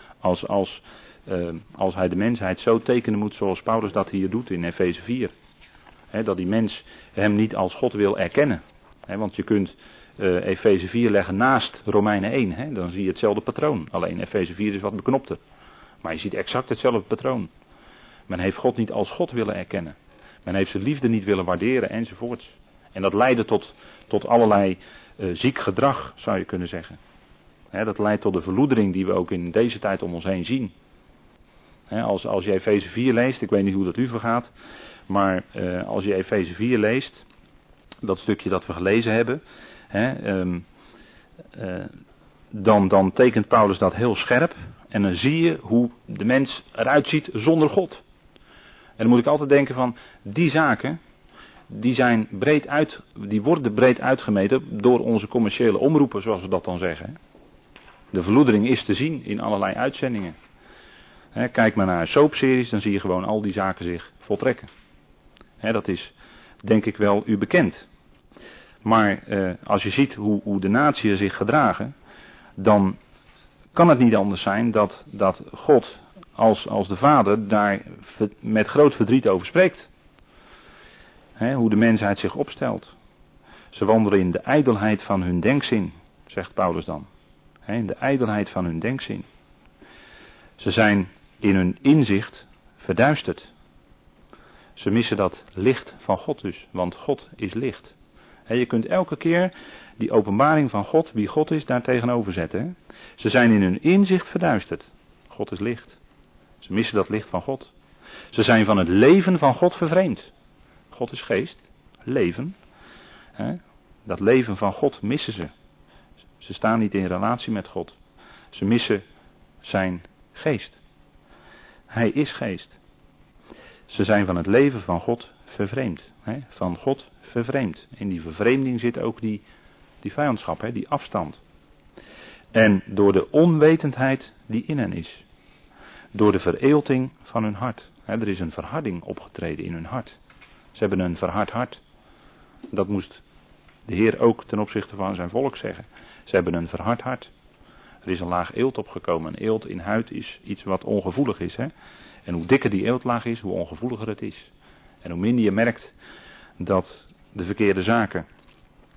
als hij de mensheid zo tekenen moet zoals Paulus dat hier doet in Efeze 4. Dat die mens hem niet als God wil erkennen. Want je kunt Efeze 4 leggen naast Romeinen 1. Dan zie je hetzelfde patroon. Alleen Efeze 4 is wat beknopter. Maar je ziet exact hetzelfde patroon. Men heeft God niet als God willen erkennen. Men heeft zijn liefde niet willen waarderen enzovoorts. En dat leidde tot allerlei ziek gedrag, zou je kunnen zeggen. Dat leidt tot de verloedering die we ook in deze tijd om ons heen zien. Als je Efeze 4 leest, ik weet niet hoe dat u vergaat. Maar als je Efeze 4 leest, dat stukje dat we gelezen hebben. Dan tekent Paulus dat heel scherp. En dan zie je hoe de mens eruit ziet zonder God. En dan moet ik altijd denken van, die zaken, die worden breed uitgemeten door onze commerciële omroepen, zoals we dat dan zeggen. De verloedering is te zien in allerlei uitzendingen. Kijk maar naar soapseries, dan zie je gewoon al die zaken zich voltrekken. Dat is denk ik wel u bekend. Maar als je ziet hoe de natieën zich gedragen, dan kan het niet anders zijn dat God als de Vader daar met groot verdriet over spreekt. Hoe de mensheid zich opstelt. Ze wandelen in de ijdelheid van hun denkzin, zegt Paulus dan. In de ijdelheid van hun denkzin. Ze zijn in hun inzicht verduisterd. Ze missen dat licht van God dus, want God is licht. Je kunt elke keer die openbaring van God, wie God is, daar tegenover zetten. Ze zijn in hun inzicht verduisterd. God is licht. Ze missen dat licht van God. Ze zijn van het leven van God vervreemd. God is geest, leven. Dat leven van God missen ze. Ze staan niet in relatie met God. Ze missen zijn geest. Hij is geest. Ze zijn van het leven van God vervreemd. Van God vervreemd. In die vervreemding zit ook die vijandschap, die afstand. En door de onwetendheid die in hen is. Door de vereelting van hun hart. Er is een verharding opgetreden in hun hart. Ze hebben een verhard hart. Dat moest de Heer ook ten opzichte van zijn volk zeggen. Ze hebben een verhard hart. Er is een laag eelt opgekomen. Een eelt in huid is iets wat ongevoelig is. En hoe dikker die eeltlaag is, hoe ongevoeliger het is. En hoe minder je merkt dat de verkeerde zaken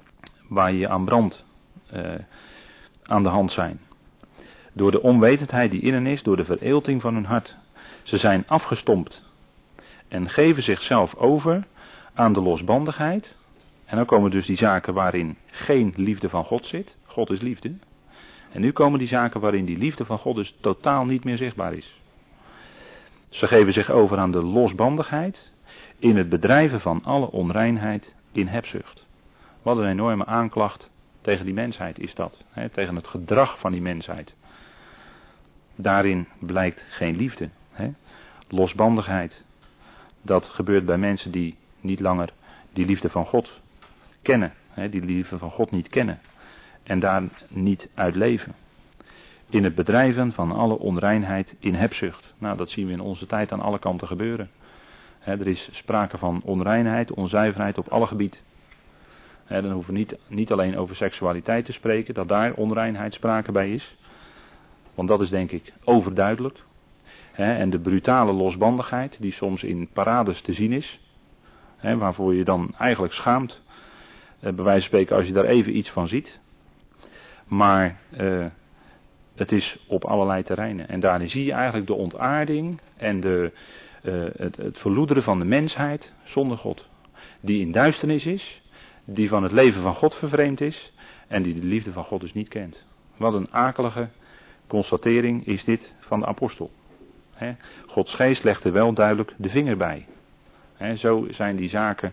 waar je aan brandt aan de hand zijn. Door de onwetendheid die in hen is, door de vereelting van hun hart. Ze zijn afgestompt en geven zichzelf over aan de losbandigheid. En dan komen dus die zaken waarin geen liefde van God zit. God is liefde. En nu komen die zaken waarin die liefde van God dus totaal niet meer zichtbaar is. Ze geven zich over aan de losbandigheid in het bedrijven van alle onreinheid in hebzucht. Wat een enorme aanklacht tegen die mensheid is dat. Hè, tegen het gedrag van die mensheid. Daarin blijkt geen liefde. Hè. Losbandigheid. Dat gebeurt bij mensen die niet langer die liefde van God kennen. Hè, die liefde van God niet kennen. En daar niet uit leven. In het bedrijven van alle onreinheid in hebzucht. Nou, dat zien we in onze tijd aan alle kanten gebeuren. Er is sprake van onreinheid, onzuiverheid op alle gebieden. Dan hoeven we niet alleen over seksualiteit te spreken, dat daar onreinheid sprake bij is. Want dat is denk ik overduidelijk. En de brutale losbandigheid die soms in parades te zien is. Waarvoor je dan eigenlijk schaamt. Bij wijze van spreken als je daar even iets van ziet. Maar het is op allerlei terreinen. En daarin zie je eigenlijk de ontaarding en het verloederen van de mensheid zonder God. Die in duisternis is, die van het leven van God vervreemd is en die de liefde van God dus niet kent. Wat een akelige constatering is dit van de apostel. Gods geest legt er wel duidelijk de vinger bij. Zo zijn die zaken,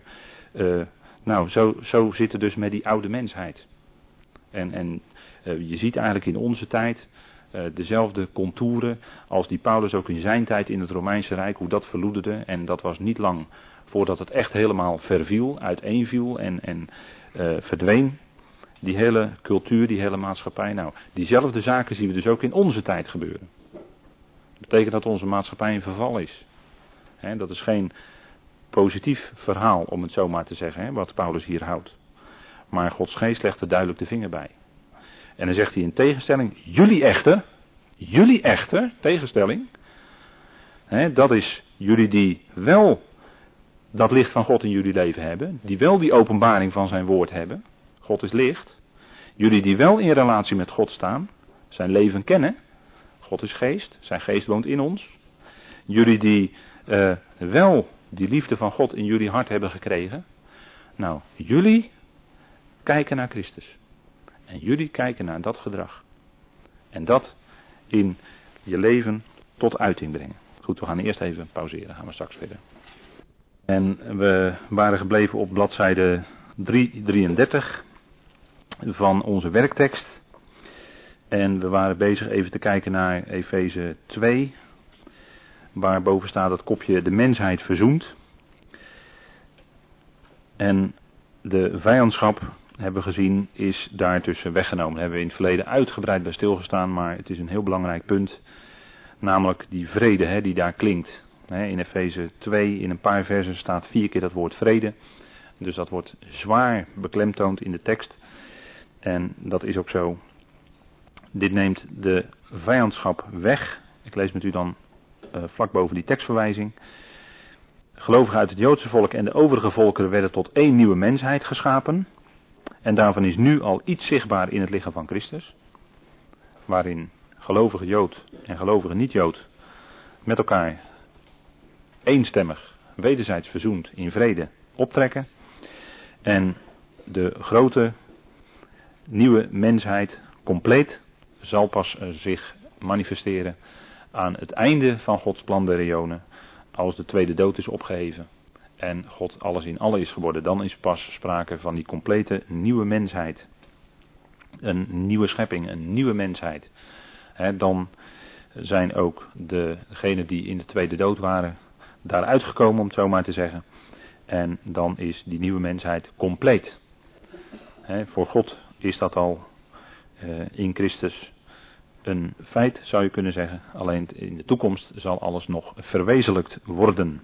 zo zit het dus met die oude mensheid. En je ziet eigenlijk in onze tijd dezelfde contouren als die Paulus ook in zijn tijd in het Romeinse Rijk, hoe dat verloederde. En dat was niet lang voordat het echt helemaal verviel, uiteenviel en verdween. Die hele cultuur, die hele maatschappij. Nou, diezelfde zaken zien we dus ook in onze tijd gebeuren. Dat betekent dat onze maatschappij in verval is. Dat is geen positief verhaal, om het zo maar te zeggen, wat Paulus hier houdt. Maar Gods geest legt er duidelijk de vinger bij. En dan zegt hij in tegenstelling, jullie echter, tegenstelling, dat is jullie die wel dat licht van God in jullie leven hebben, die wel die openbaring van zijn woord hebben, God is licht, jullie die wel in relatie met God staan, zijn leven kennen, God is geest, zijn geest woont in ons, jullie die wel die liefde van God in jullie hart hebben gekregen, nou, jullie kijken naar Christus. En jullie kijken naar dat gedrag. En dat in je leven tot uiting brengen. Goed, we gaan eerst even pauzeren. Gaan we straks verder. En we waren gebleven op bladzijde 333 van onze werktekst. En we waren bezig even te kijken naar Efeze 2. Waarboven staat het kopje de mensheid verzoend. En de vijandschap, hebben we gezien, is daartussen weggenomen. Daar hebben we in het verleden uitgebreid bij stilgestaan, maar het is een heel belangrijk punt. Namelijk die vrede die daar klinkt. In Efeze 2, in een paar versen staat 4 keer dat woord vrede. Dus dat wordt zwaar beklemtoond in de tekst. En dat is ook zo. Dit neemt de vijandschap weg. Ik lees met u dan vlak boven die tekstverwijzing. Gelovigen uit het Joodse volk en de overige volkeren werden tot één nieuwe mensheid geschapen. En daarvan is nu al iets zichtbaar in het lichaam van Christus. Waarin gelovige Jood en gelovige niet-Jood met elkaar eenstemmig, wederzijds verzoend in vrede optrekken. En de grote nieuwe mensheid compleet zal pas zich manifesteren aan het einde van Gods plan der eonen. Als de tweede dood is opgeheven en God alles in alle is geworden, dan is pas sprake van die complete nieuwe mensheid. Een nieuwe schepping, een nieuwe mensheid. Dan zijn ook degenen die in de tweede dood waren daaruit gekomen, om het zo maar te zeggen. En dan is die nieuwe mensheid compleet. Voor God is dat al in Christus een feit, zou je kunnen zeggen. Alleen in de toekomst zal alles nog verwezenlijkt worden.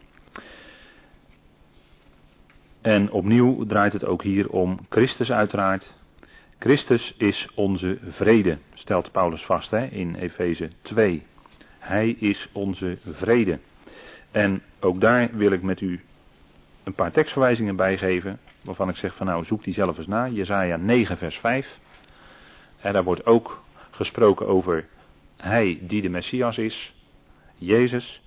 En opnieuw draait het ook hier om Christus uiteraard. Christus is onze vrede, stelt Paulus vast in Efeze 2. Hij is onze vrede. En ook daar wil ik met u een paar tekstverwijzingen bij geven. waarvan ik zeg van nou zoek die zelf eens na. Jesaja 9 vers 5. En daar wordt ook gesproken over hij die de Messias is, Jezus.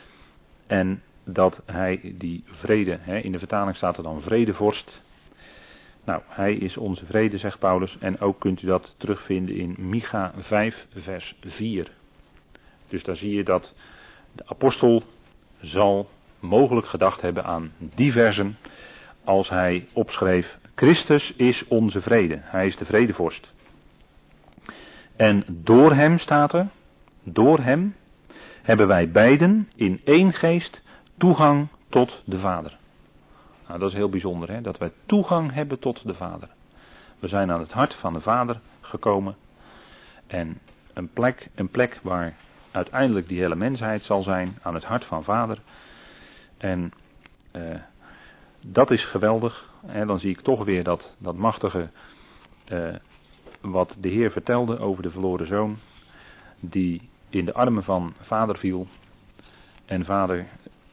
En dat hij die vrede, in de vertaling staat er dan vredevorst. Nou, hij is onze vrede, zegt Paulus. En ook kunt u dat terugvinden in Micha 5 vers 4. Dus daar zie je dat de apostel zal mogelijk gedacht hebben aan die versen als hij opschreef: Christus is onze vrede. Hij is de vredevorst. En door hem staat er, door hem hebben wij beiden in één geest toegang tot de Vader. Nou, dat is heel bijzonder, hè? Dat wij toegang hebben tot de Vader. We zijn aan het hart van de Vader gekomen. En een plek waar uiteindelijk die hele mensheid zal zijn, aan het hart van Vader. En dat is geweldig. Hè? Dan zie ik toch weer dat machtige wat de Heer vertelde over de verloren zoon, die in de armen van Vader viel. En Vader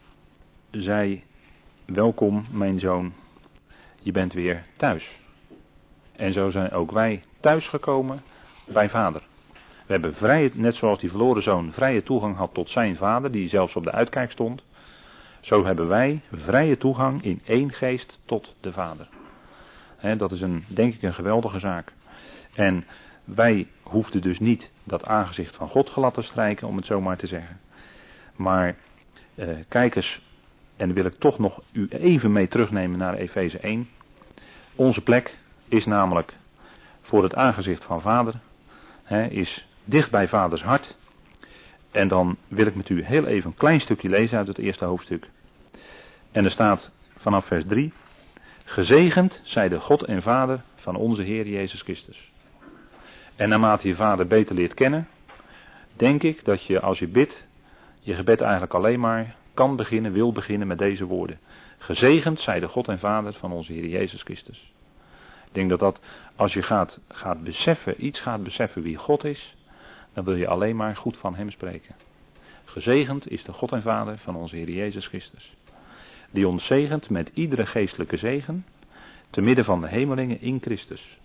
zei: welkom mijn zoon, je bent weer thuis. En zo zijn ook wij thuisgekomen bij Vader. We hebben vrije, net zoals die verloren zoon vrije toegang had tot zijn vader, die zelfs op de uitkijk stond. Zo hebben wij vrije toegang in één geest tot de Vader. Dat is denk ik een geweldige zaak. En wij hoefden dus niet dat aangezicht van God glad te strijken, om het zo maar te zeggen. Maar kijk eens, en dan wil ik toch nog u even mee terugnemen naar Efeze 1. Onze plek is namelijk voor het aangezicht van Vader, is dicht bij Vaders hart. En dan wil ik met u heel even een klein stukje lezen uit het eerste hoofdstuk. En er staat vanaf vers 3: Gezegend zij de God en Vader van onze Heer Jezus Christus. En naarmate je Vader beter leert kennen, denk ik dat je als je bidt, je gebed eigenlijk alleen maar wil beginnen met deze woorden. Gezegend zij de God en Vader van onze Heer Jezus Christus. Ik denk dat als je gaat beseffen wie God is, dan wil je alleen maar goed van hem spreken. Gezegend is de God en Vader van onze Heer Jezus Christus. Die ons zegent met iedere geestelijke zegen, te midden van de hemelingen in Christus.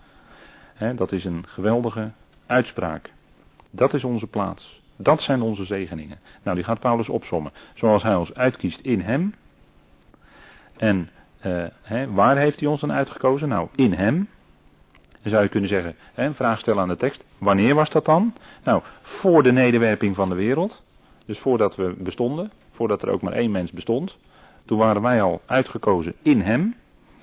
Dat is een geweldige uitspraak. Dat is onze plaats. Dat zijn onze zegeningen. Nou, die gaat Paulus opsommen. Zoals hij ons uitkiest in hem. En waar heeft hij ons dan uitgekozen? Nou, in hem. Dan zou je kunnen zeggen, een vraag stellen aan de tekst. Wanneer was dat dan? Nou, voor de nederwerping van de wereld. Dus voordat we bestonden. Voordat er ook maar één mens bestond. Toen waren wij al uitgekozen in hem.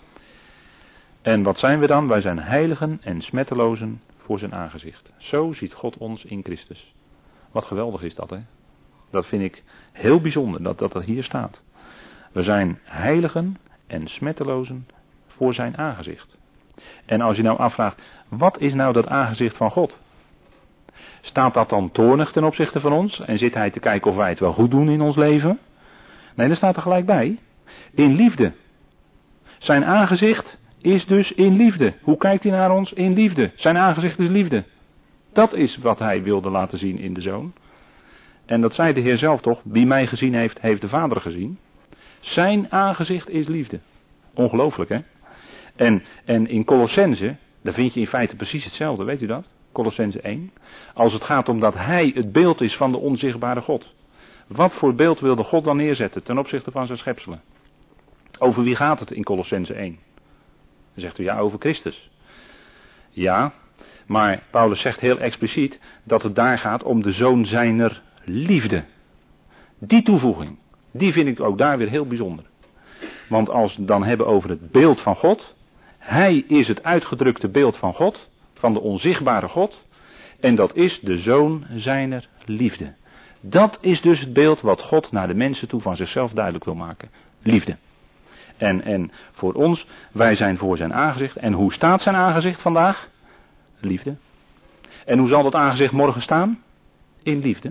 En wat zijn we dan? Wij zijn heiligen en smettelozen voor zijn aangezicht. Zo ziet God ons in Christus. Wat geweldig is dat, hè? Dat vind ik heel bijzonder, dat hier staat. We zijn heiligen en smettelozen voor zijn aangezicht. En als je nou afvraagt, wat is nou dat aangezicht van God? Staat dat dan toornig ten opzichte van ons? En zit hij te kijken of wij het wel goed doen in ons leven? Nee, dat staat er gelijk bij. In liefde. Zijn aangezicht is dus in liefde. Hoe kijkt hij naar ons? In liefde. Zijn aangezicht is liefde. Dat is wat hij wilde laten zien in de Zoon. En dat zei de Heer zelf toch. Wie mij gezien heeft, heeft de Vader gezien. Zijn aangezicht is liefde. Ongelooflijk, hè? En in Colossense, daar vind je in feite precies hetzelfde, weet u dat? Colossense 1. Als het gaat om dat hij het beeld is van de onzichtbare God. Wat voor beeld wilde God dan neerzetten ten opzichte van zijn schepselen? Over wie gaat het in Colossense 1? Dan zegt u ja, over Christus. Ja, maar Paulus zegt heel expliciet dat het daar gaat om de zoon zijner liefde. Die toevoeging, die vind ik ook daar weer heel bijzonder. Want als we het dan hebben over het beeld van God. Hij is het uitgedrukte beeld van God, van de onzichtbare God. En dat is de zoon zijner liefde. Dat is dus het beeld wat God naar de mensen toe van zichzelf duidelijk wil maken. Liefde. En voor ons, wij zijn voor zijn aangezicht. En hoe staat zijn aangezicht vandaag? Liefde. En hoe zal dat aangezicht morgen staan? In liefde.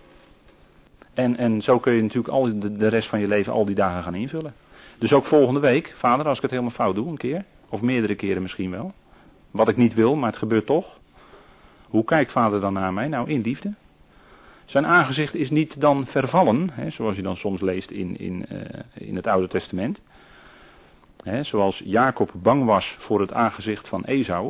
En zo kun je natuurlijk al de rest van je leven al die dagen gaan invullen. Dus ook volgende week, vader, als ik het helemaal fout doe, een keer. Of meerdere keren misschien wel. Wat ik niet wil, maar het gebeurt toch. Hoe kijkt vader dan naar mij? Nou, in liefde. Zijn aangezicht is niet dan vervallen, zoals je dan soms leest in het Oude Testament. Zoals Jacob bang was voor het aangezicht van Esau,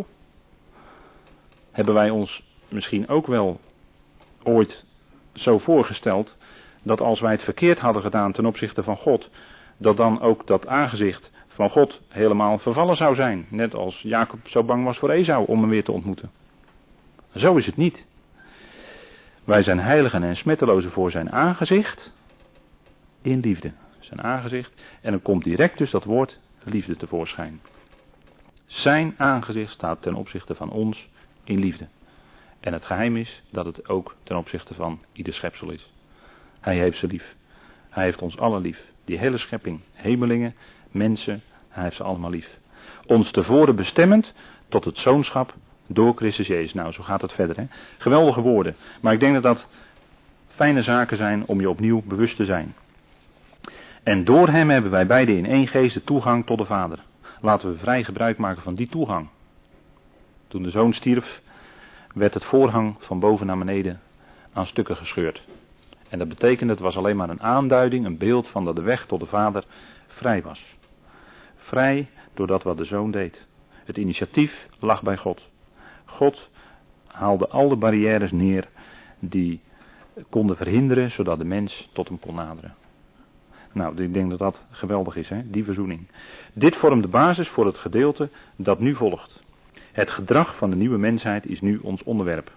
hebben wij ons misschien ook wel ooit zo voorgesteld dat als wij het verkeerd hadden gedaan ten opzichte van God, dat dan ook dat aangezicht van God helemaal vervallen zou zijn. Net als Jacob zo bang was voor Esau om hem weer te ontmoeten. Zo is het niet. Wij zijn heiligen en smettelozen voor zijn aangezicht in liefde. Zijn aangezicht. En dan komt direct dus dat woord liefde tevoorschijn. Zijn aangezicht staat ten opzichte van ons in liefde. En het geheim is dat het ook ten opzichte van ieder schepsel is. Hij heeft ze lief. Hij heeft ons allen lief. Die hele schepping, hemelingen, mensen, hij heeft ze allemaal lief. Ons tevoren bestemmend tot het zoonschap door Christus Jezus. Nou, zo gaat het verder. Hè? Geweldige woorden. Maar ik denk dat dat fijne zaken zijn om je opnieuw bewust te zijn. En door hem hebben wij beiden in één geest de toegang tot de Vader. Laten we vrij gebruik maken van die toegang. Toen de zoon stierf, werd het voorhang van boven naar beneden aan stukken gescheurd. En dat betekende, het was alleen maar een aanduiding, een beeld van dat de weg tot de Vader vrij was. Vrij door dat wat de zoon deed. Het initiatief lag bij God. God haalde al de barrières neer die konden verhinderen, zodat de mens tot hem kon naderen. Nou, ik denk dat dat geweldig is, hè? Die verzoening. Dit vormt de basis voor het gedeelte dat nu volgt. Het gedrag van de nieuwe mensheid is nu ons onderwerp.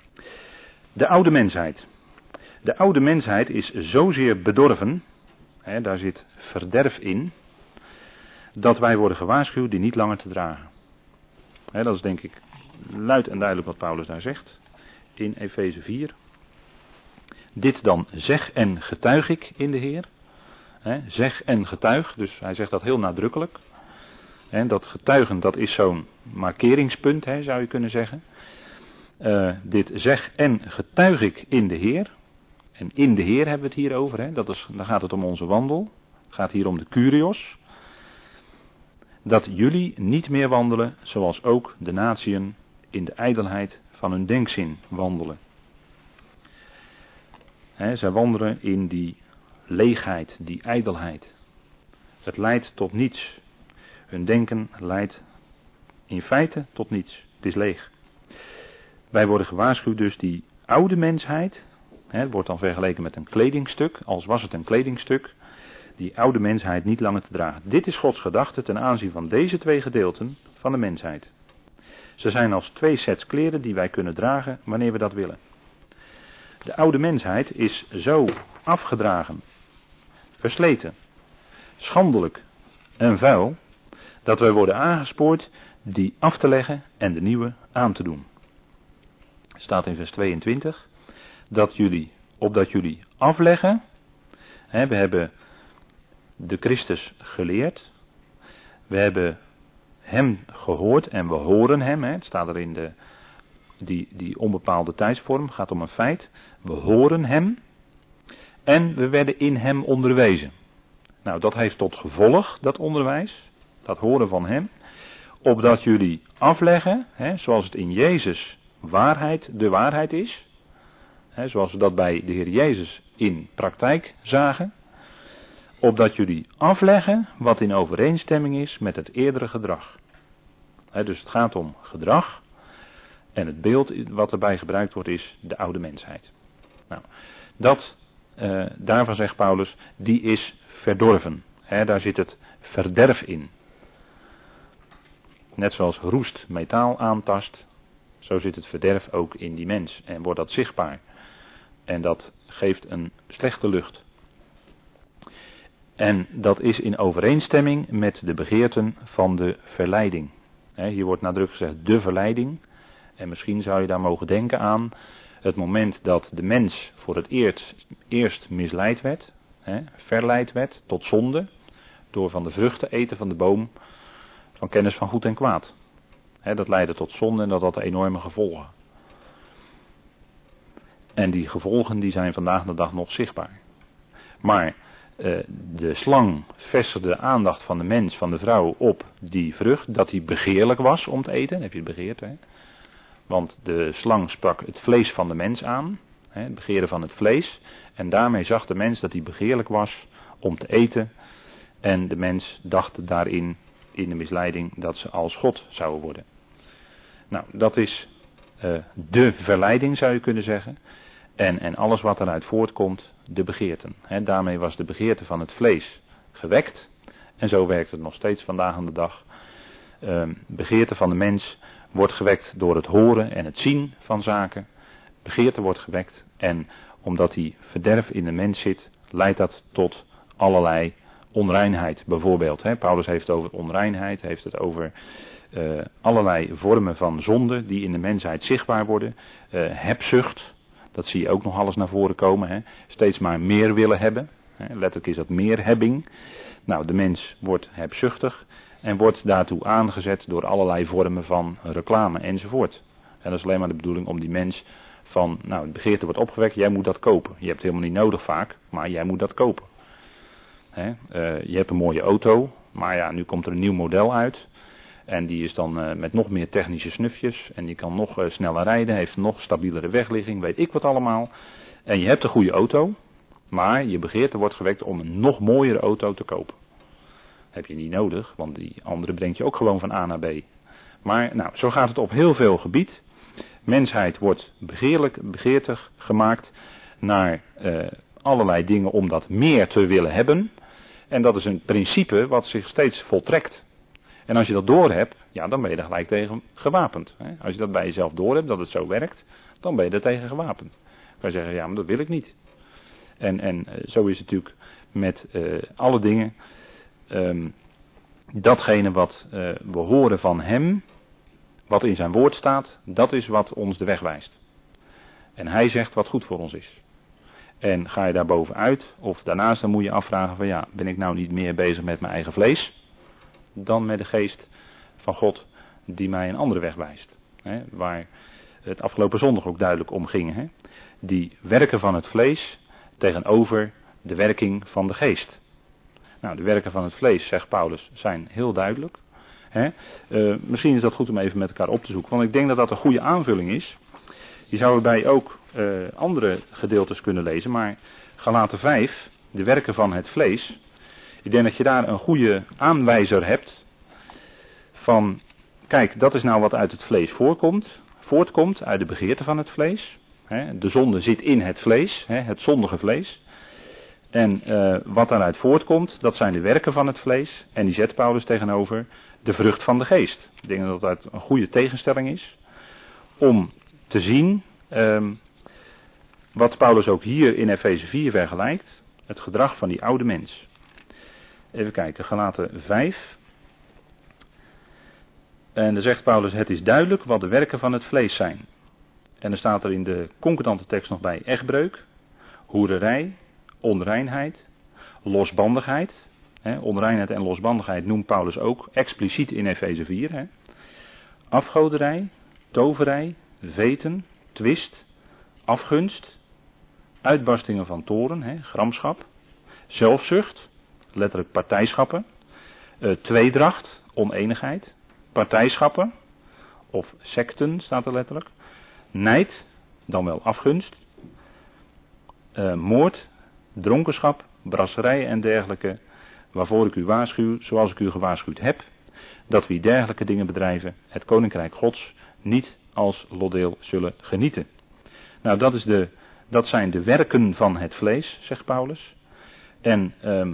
De oude mensheid. De oude mensheid is zozeer bedorven, hè, daar zit verderf in, dat wij worden gewaarschuwd die niet langer te dragen. Hè, dat is denk ik luid en duidelijk wat Paulus daar zegt in Efeze 4. Dit dan zeg en getuig ik in de Heer. Zeg en getuig, dus hij zegt dat heel nadrukkelijk. Dat getuigen, dat is zo'n markeringspunt, zou je kunnen zeggen. Dit zeg en getuig ik in de Heer. En in de Heer hebben we het hier over. Dan gaat het om onze wandel. Het gaat hier om de Kyrios. Dat jullie niet meer wandelen zoals ook de natieën in de ijdelheid van hun denkzin wandelen. Zij wandelen in die leegheid, die ijdelheid. Het leidt tot niets. Hun denken leidt in feite tot niets. Het is leeg. Wij worden gewaarschuwd dus die oude mensheid, het wordt dan vergeleken met een kledingstuk, als was het een kledingstuk, die oude mensheid niet langer te dragen. Dit is Gods gedachte ten aanzien van deze twee gedeelten van de mensheid. Ze zijn als twee sets kleren die wij kunnen dragen wanneer we dat willen. De oude mensheid is zo afgedragen, versleten, schandelijk en vuil, dat wij worden aangespoord die af te leggen en de nieuwe aan te doen. Staat in vers 22, opdat jullie afleggen, we hebben de Christus geleerd, we hebben hem gehoord en we horen hem, het staat er in die onbepaalde tijdsvorm, gaat om een feit, we horen hem en we werden in hem onderwezen. Nou, dat heeft tot gevolg, dat onderwijs, dat horen van hem, opdat jullie afleggen, zoals het in Jezus de waarheid is, zoals we dat bij de Heer Jezus in praktijk zagen, opdat jullie afleggen wat in overeenstemming is met het eerdere gedrag. Dus het gaat om gedrag en het beeld wat erbij gebruikt wordt is de oude mensheid. Nou, daarvan zegt Paulus, die is verdorven. Daar zit het verderf in. Net zoals roest metaal aantast, zo zit het verderf ook in die mens en wordt dat zichtbaar. En dat geeft een slechte lucht. En dat is in overeenstemming met de begeerten van de verleiding. Hier wordt nadrukkelijk gezegd de verleiding. En misschien zou je daar mogen denken aan het moment dat de mens voor het eerst misleid werd, verleid werd tot zonde, door van de vruchten eten van de boom van kennis van goed en kwaad. Dat leidde tot zonde en dat had enorme gevolgen. En die gevolgen die zijn vandaag de dag nog zichtbaar. Maar de slang vestigde de aandacht van de mens, van de vrouw op die vrucht, dat die begeerlijk was om te eten. Heb je het begeerd, Want de slang sprak het vlees van de mens aan, het begeren van het vlees. En daarmee zag de mens dat hij begeerlijk was om te eten. En de mens dacht daarin in de misleiding dat ze als God zouden worden. Nou, dat is de verleiding, zou je kunnen zeggen. En alles wat eruit voortkomt, de begeerten. Daarmee was de begeerte van het vlees gewekt. En zo werkt het nog steeds vandaag aan de dag. Begeerte van de mens wordt gewekt door het horen en het zien van zaken. Begeerte wordt gewekt. En omdat die verderf in de mens zit, leidt dat tot allerlei onreinheid. Bijvoorbeeld, Paulus heeft het over onreinheid, heeft het over allerlei vormen van zonde die in de mensheid zichtbaar worden. Hebzucht, dat zie je ook nog alles naar voren komen. Steeds maar meer willen hebben. Letterlijk is dat meerhebbing. Nou, de mens wordt hebzuchtig en wordt daartoe aangezet door allerlei vormen van reclame enzovoort. En dat is alleen maar de bedoeling om die mens van, nou, het begeerte wordt opgewekt, jij moet dat kopen. Je hebt het helemaal niet nodig vaak, maar jij moet dat kopen. Je hebt een mooie auto, maar ja, nu komt er een nieuw model uit. En die is dan met nog meer technische snufjes. En die kan nog sneller rijden, heeft nog stabielere wegligging, weet ik wat allemaal. En je hebt een goede auto, maar je begeerte wordt gewekt om een nog mooiere auto te kopen. Heb je niet nodig, want die andere brengt je ook gewoon van A naar B. Maar nou, zo gaat het op heel veel gebied. Mensheid wordt begeertig gemaakt naar allerlei dingen om dat meer te willen hebben. En dat is een principe wat zich steeds voltrekt. En als je dat doorhebt, ja, dan ben je er gelijk tegen gewapend. Als je dat bij jezelf doorhebt, dat het zo werkt, dan ben je er tegen gewapend. Dan kan je zeggen, ja, maar dat wil ik niet. En zo is het natuurlijk met alle dingen. Datgene wat we horen van hem, wat in zijn woord staat, dat is wat ons de weg wijst. En hij zegt wat goed voor ons is. En ga je daar bovenuit, of daarnaast, dan moet je afvragen van ja, ben ik nou niet meer bezig met mijn eigen vlees, dan met de geest van God die mij een andere weg wijst. Waar het afgelopen zondag ook duidelijk om ging. Die werken van het vlees tegenover de werking van de geest. Nou, de werken van het vlees, zegt Paulus, zijn heel duidelijk. Misschien is dat goed om even met elkaar op te zoeken, want ik denk dat dat een goede aanvulling is. Je zou erbij ook andere gedeeltes kunnen lezen, maar Galaten 5, de werken van het vlees. Ik denk dat je daar een goede aanwijzer hebt van, kijk, dat is nou wat uit het vlees voortkomt uit de begeerte van het vlees. De zonde zit in het vlees, het zondige vlees. En wat daaruit voortkomt, dat zijn de werken van het vlees. En die zet Paulus tegenover de vrucht van de geest. Ik denk dat dat een goede tegenstelling is om te zien wat Paulus ook hier in Efeze 4 vergelijkt. Het gedrag van die oude mens. Even kijken, Galaten 5. En dan zegt Paulus, het is duidelijk wat de werken van het vlees zijn. En dan staat er in de concordante tekst nog bij echtbreuk, hoererij, onreinheid, losbandigheid. Onreinheid en losbandigheid noemt Paulus ook expliciet in Efeze 4. Afgoderij, toverij, veten, twist, afgunst, uitbarstingen van toorn, gramschap, zelfzucht, letterlijk partijschappen, tweedracht, oneenigheid, partijschappen, of secten staat er letterlijk, nijd, dan wel afgunst, moord, dronkenschap, brasserij en dergelijke, waarvoor ik u waarschuw, zoals ik u gewaarschuwd heb, dat wie dergelijke dingen bedrijven, het koninkrijk Gods niet als lotdeel zullen genieten. Nou, dat zijn de werken van het vlees, zegt Paulus. En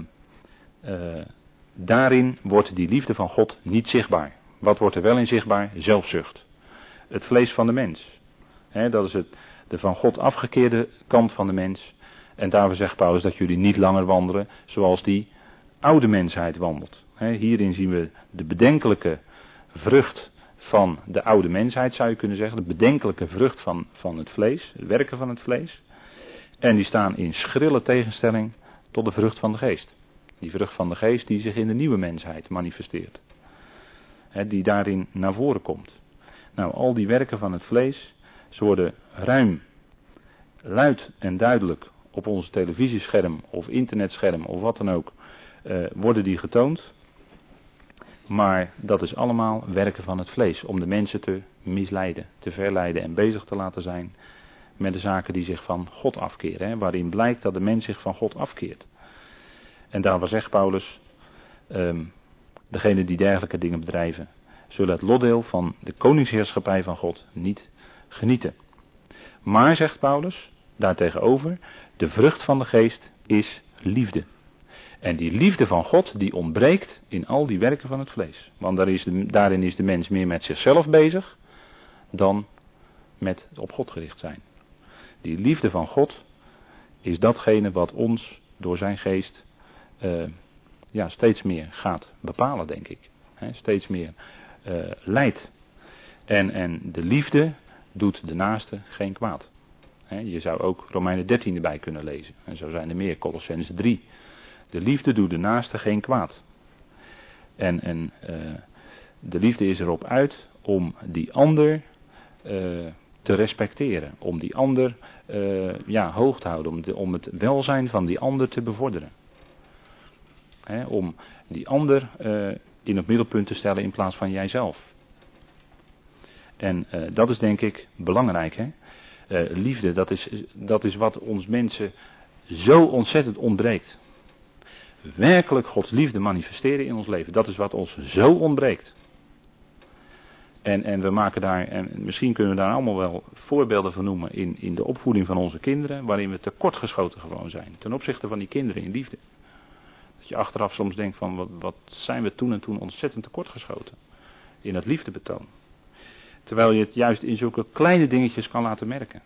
daarin wordt die liefde van God niet zichtbaar. Wat wordt er wel in zichtbaar? Zelfzucht. Het vlees van de mens. Dat is de van God afgekeerde kant van de mens. En daarvoor zegt Paulus dat jullie niet langer wandelen zoals die oude mensheid wandelt. Hierin zien we de bedenkelijke vrucht van de oude mensheid, zou je kunnen zeggen. De bedenkelijke vrucht van het vlees, het werken van het vlees. En die staan in schrille tegenstelling tot de vrucht van de geest. Die vrucht van de geest die zich in de nieuwe mensheid manifesteert. Die daarin naar voren komt. Nou, al die werken van het vlees, ze worden ruim, luid en duidelijk op onze televisiescherm of internetscherm of wat dan ook, worden die getoond. Maar dat is allemaal werken van het vlees, om de mensen te misleiden, te verleiden en bezig te laten zijn met de zaken die zich van God afkeren. Waarin blijkt dat de mens zich van God afkeert. En daarvoor zegt Paulus, degenen die dergelijke dingen bedrijven, zullen het lotdeel van de koningsheerschappij van God niet genieten. Maar, zegt Paulus, daartegenover, de vrucht van de geest is liefde. En die liefde van God, die ontbreekt in al die werken van het vlees. Want daarin is de mens meer met zichzelf bezig, dan met het op God gericht zijn. Die liefde van God is datgene wat ons door zijn geest steeds meer gaat bepalen, denk ik. Steeds meer leidt. En de liefde doet de naaste geen kwaad. Je zou ook Romeinen 13 erbij kunnen lezen. En zo zijn er meer, Kolossenzen 3. De liefde doet de naaste geen kwaad. En de liefde is erop uit om die ander te respecteren. Om die ander hoog te houden. Om het welzijn van die ander te bevorderen. Om die ander in het middelpunt te stellen in plaats van jijzelf. En dat is denk ik belangrijk. Liefde, dat is wat ons mensen zo ontzettend ontbreekt. Werkelijk Gods liefde manifesteren in ons leven. Dat is wat ons zo ontbreekt. En we maken daar, en misschien kunnen we daar allemaal wel voorbeelden van noemen in de opvoeding van onze kinderen, waarin we tekortgeschoten gewoon zijn. Ten opzichte van die kinderen in liefde. Dat je achteraf soms denkt van wat zijn we toen en toen ontzettend tekortgeschoten. In het liefdebetoon. Terwijl je het juist in zulke kleine dingetjes kan laten merken.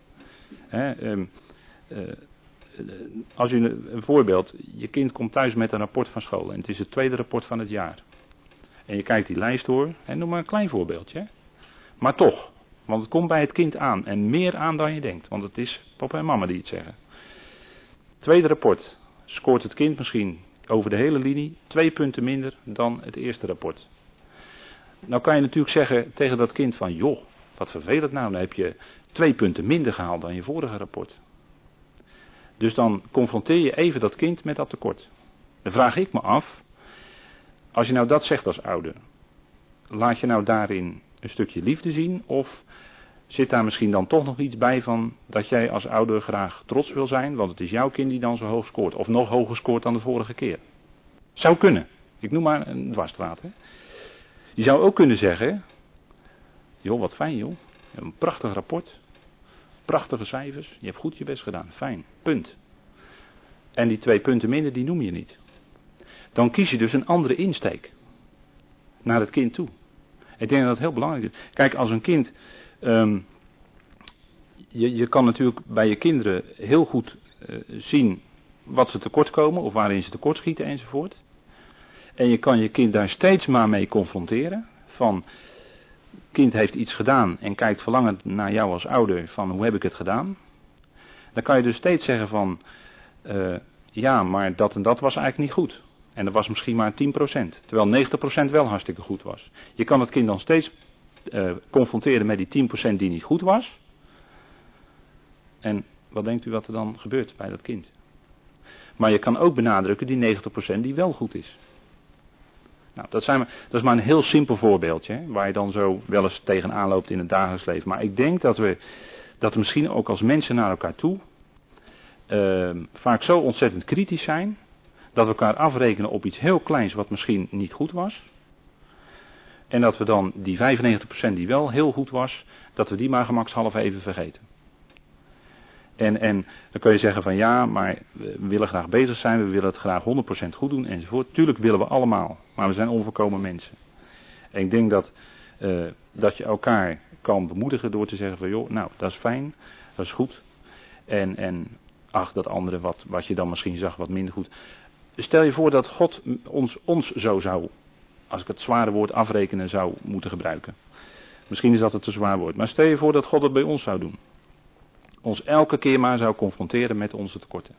Als je een voorbeeld, je kind komt thuis met een rapport van school en het is het tweede rapport van het jaar. En je kijkt die lijst door, en noem maar een klein voorbeeldje. Maar toch, want het komt bij het kind aan en meer aan dan je denkt. Want het is papa en mama die het zeggen. Tweede rapport, scoort het kind misschien over de hele linie 2 punten minder dan het eerste rapport. Nou kan je natuurlijk zeggen tegen dat kind van, joh, wat vervelend nou, dan heb je 2 punten minder gehaald dan je vorige rapport. Dus dan confronteer je even dat kind met dat tekort. Dan vraag ik me af, als je nou dat zegt als ouder, laat je nou daarin een stukje liefde zien, of zit daar misschien dan toch nog iets bij van dat jij als ouder graag trots wil zijn, want het is jouw kind die dan zo hoog scoort, of nog hoger scoort dan de vorige keer. Zou kunnen. Ik noem maar een dwarsstraat. Je zou ook kunnen zeggen, joh, wat fijn joh, je hebt een prachtig rapport, prachtige cijfers, je hebt goed je best gedaan, fijn, punt. En die 2 punten minder, die noem je niet. Dan kies je dus een andere insteek naar het kind toe. Ik denk dat dat heel belangrijk is. Kijk, als een kind, je kan natuurlijk bij je kinderen heel goed zien wat ze tekortkomen of waarin ze tekortschieten enzovoort. En je kan je kind daar steeds maar mee confronteren. Van, het kind heeft iets gedaan en kijkt verlangend naar jou als ouder van hoe heb ik het gedaan. Dan kan je dus steeds zeggen van, ja maar dat en dat was eigenlijk niet goed. En dat was misschien maar 10%, terwijl 90% wel hartstikke goed was. Je kan het kind dan steeds confronteren met die 10% die niet goed was. En wat denkt u wat er dan gebeurt bij dat kind? Maar je kan ook benadrukken die 90% die wel goed is. Nou, dat is maar een heel simpel voorbeeldje, hè, waar je dan zo wel eens tegenaan loopt in het dagelijks leven. Maar ik denk dat we misschien ook als mensen naar elkaar toe vaak zo ontzettend kritisch zijn, dat we elkaar afrekenen op iets heel kleins wat misschien niet goed was. En dat we dan die 95% die wel heel goed was, dat we die maar gemakshalve even vergeten. En dan kun je zeggen van ja, maar we willen graag bezig zijn, we willen het graag 100% goed doen enzovoort. Tuurlijk willen we allemaal, maar we zijn onvolkomen mensen. En ik denk dat je elkaar kan bemoedigen door te zeggen van joh, nou dat is fijn, dat is goed. En ach, dat andere wat je dan misschien zag wat minder goed. Stel je voor dat God ons zo zou, als ik het zware woord afrekenen zou moeten gebruiken. Misschien is dat het te zwaar woord, maar stel je voor dat God het bij ons zou doen. Ons elke keer maar zou confronteren met onze tekorten.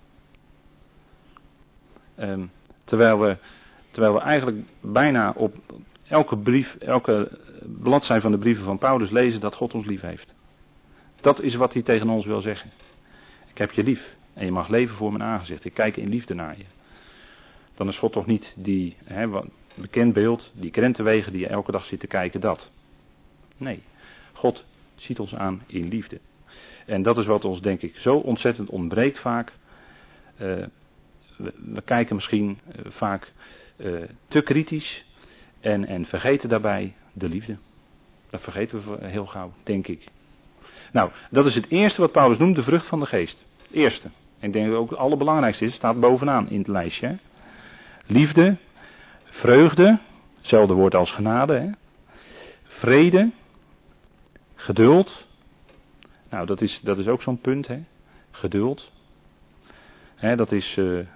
Terwijl we eigenlijk bijna op elke brief, elke bladzij van de brieven van Paulus lezen dat God ons lief heeft. Dat is wat hij tegen ons wil zeggen. Ik heb je lief en je mag leven voor mijn aangezicht. Ik kijk in liefde naar je. Dan is God toch niet die, bekend beeld, die krentenwegen die je elke dag zit te kijken, dat. Nee, God ziet ons aan in liefde. En dat is wat ons denk ik zo ontzettend ontbreekt vaak. We kijken misschien vaak te kritisch En vergeten daarbij de liefde. Dat vergeten we heel gauw, denk ik. Nou, dat is het eerste wat Paulus noemt, de vrucht van de geest. Het eerste. En ik denk dat ook het allerbelangrijkste is, staat bovenaan in het lijstje. Hè? Liefde, vreugde, hetzelfde woord als genade. Hè? Vrede, geduld. Nou, dat is ook zo'n punt, hè. Geduld. Hè, dat is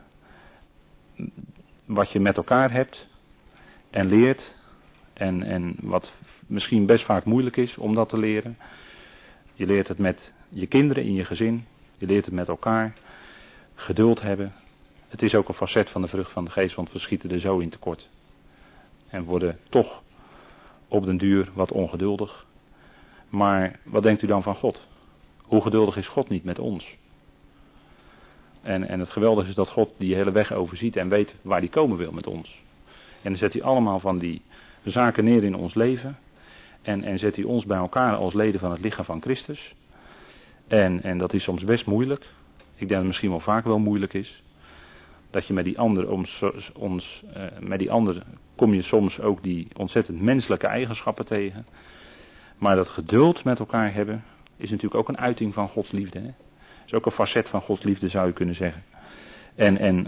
wat je met elkaar hebt en leert. En wat misschien best vaak moeilijk is om dat te leren. Je leert het met je kinderen in je gezin. Je leert het met elkaar. Geduld hebben. Het is ook een facet van de vrucht van de geest, want we schieten er zo in tekort. En worden toch op den duur wat ongeduldig. Maar wat denkt u dan van God? Hoe geduldig is God niet met ons? En het geweldige is dat God die hele weg overziet en weet waar hij komen wil met ons. En dan zet hij allemaal van die zaken neer in ons leven. En zet hij ons bij elkaar als leden van het lichaam van Christus. En dat is soms best moeilijk. Ik denk dat het misschien wel vaak wel moeilijk is. Dat je met die ander, met die ander kom je soms ook die ontzettend menselijke eigenschappen tegen. Maar dat geduld met elkaar hebben is natuurlijk ook een uiting van Gods liefde. Hè? Is ook een facet van Gods liefde, zou je kunnen zeggen. En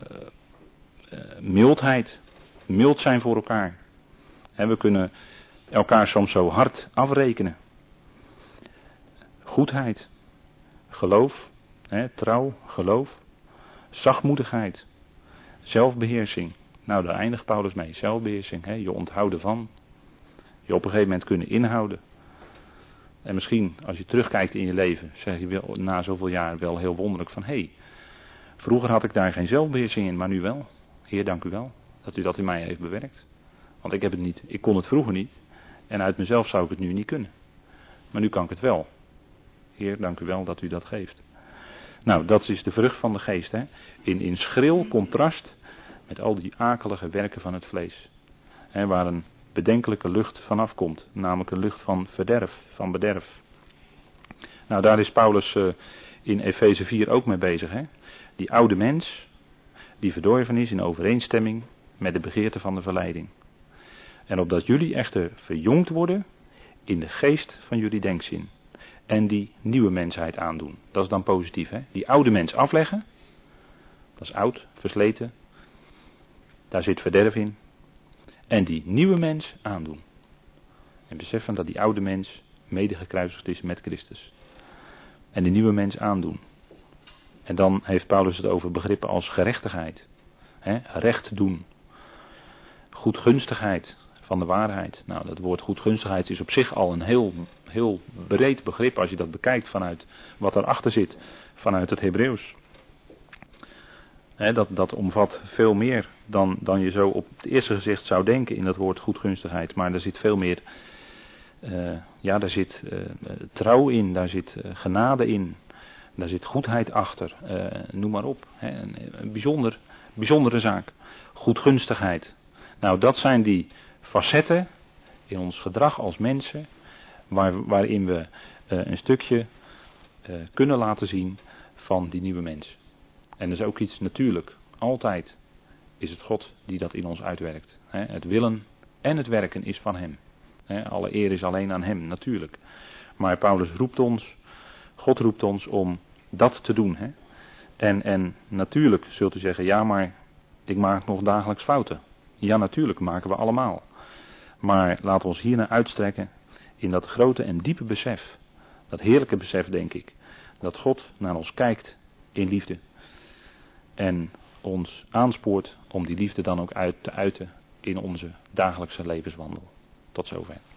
mildheid. Mild zijn voor elkaar. En we kunnen elkaar soms zo hard afrekenen. Goedheid. Geloof. Hè, trouw. Geloof. Zachtmoedigheid. Zelfbeheersing. Nou, daar eindigt Paulus mee. Zelfbeheersing. Hè, je onthouden van. Je op een gegeven moment kunnen inhouden. En misschien, als je terugkijkt in je leven, zeg je wel, na zoveel jaar wel heel wonderlijk van, hé, vroeger had ik daar geen zelfbeheersing in, maar nu wel. Heer, dank u wel dat u dat in mij heeft bewerkt. Want ik heb het niet, ik kon het vroeger niet. En uit mezelf zou ik het nu niet kunnen. Maar nu kan ik het wel. Heer, dank u wel dat u dat geeft. Nou, dat is de vrucht van de geest, hè. In schril contrast met al die akelige werken van het vlees. Hè, waar een bedenkelijke lucht vanaf komt. Namelijk een lucht van verderf, van bederf. Nou, daar is Paulus in Efeze 4 ook mee bezig. Hè? Die oude mens, die verdorven is in overeenstemming met de begeerte van de verleiding. En opdat jullie echter verjongd worden in de geest van jullie denkzin. En die nieuwe mensheid aandoen. Dat is dan positief, hè? Die oude mens afleggen. Dat is oud, versleten. Daar zit verderf in. En die nieuwe mens aandoen. En beseffen dat die oude mens mede gekruisigd is met Christus. En die nieuwe mens aandoen. En dan heeft Paulus het over begrippen als gerechtigheid. Recht doen. Goedgunstigheid van de waarheid. Nou, dat woord goedgunstigheid is op zich al een heel breed begrip als je dat bekijkt vanuit wat erachter zit. Vanuit het Hebreeuws. Dat omvat veel meer dan je zo op het eerste gezicht zou denken in dat woord goedgunstigheid. Maar er zit veel meer, daar zit trouw in, daar zit genade in, daar zit goedheid achter, noem maar op. Een bijzondere zaak, goedgunstigheid. Nou, dat zijn die facetten in ons gedrag als mensen, waarin we een stukje kunnen laten zien van die nieuwe mens. En dat is ook iets natuurlijk. Altijd is het God die dat in ons uitwerkt. Het willen en het werken is van hem. Alle eer is alleen aan hem, natuurlijk. Maar Paulus roept ons, God roept ons om dat te doen. En natuurlijk zult u zeggen, ja maar ik maak nog dagelijks fouten. Ja natuurlijk, maken we allemaal. Maar laten we ons hiernaar uitstrekken in dat grote en diepe besef. Dat heerlijke besef, denk ik. Dat God naar ons kijkt in liefde. En ons aanspoort om die liefde dan ook uit te uiten in onze dagelijkse levenswandel. Tot zover.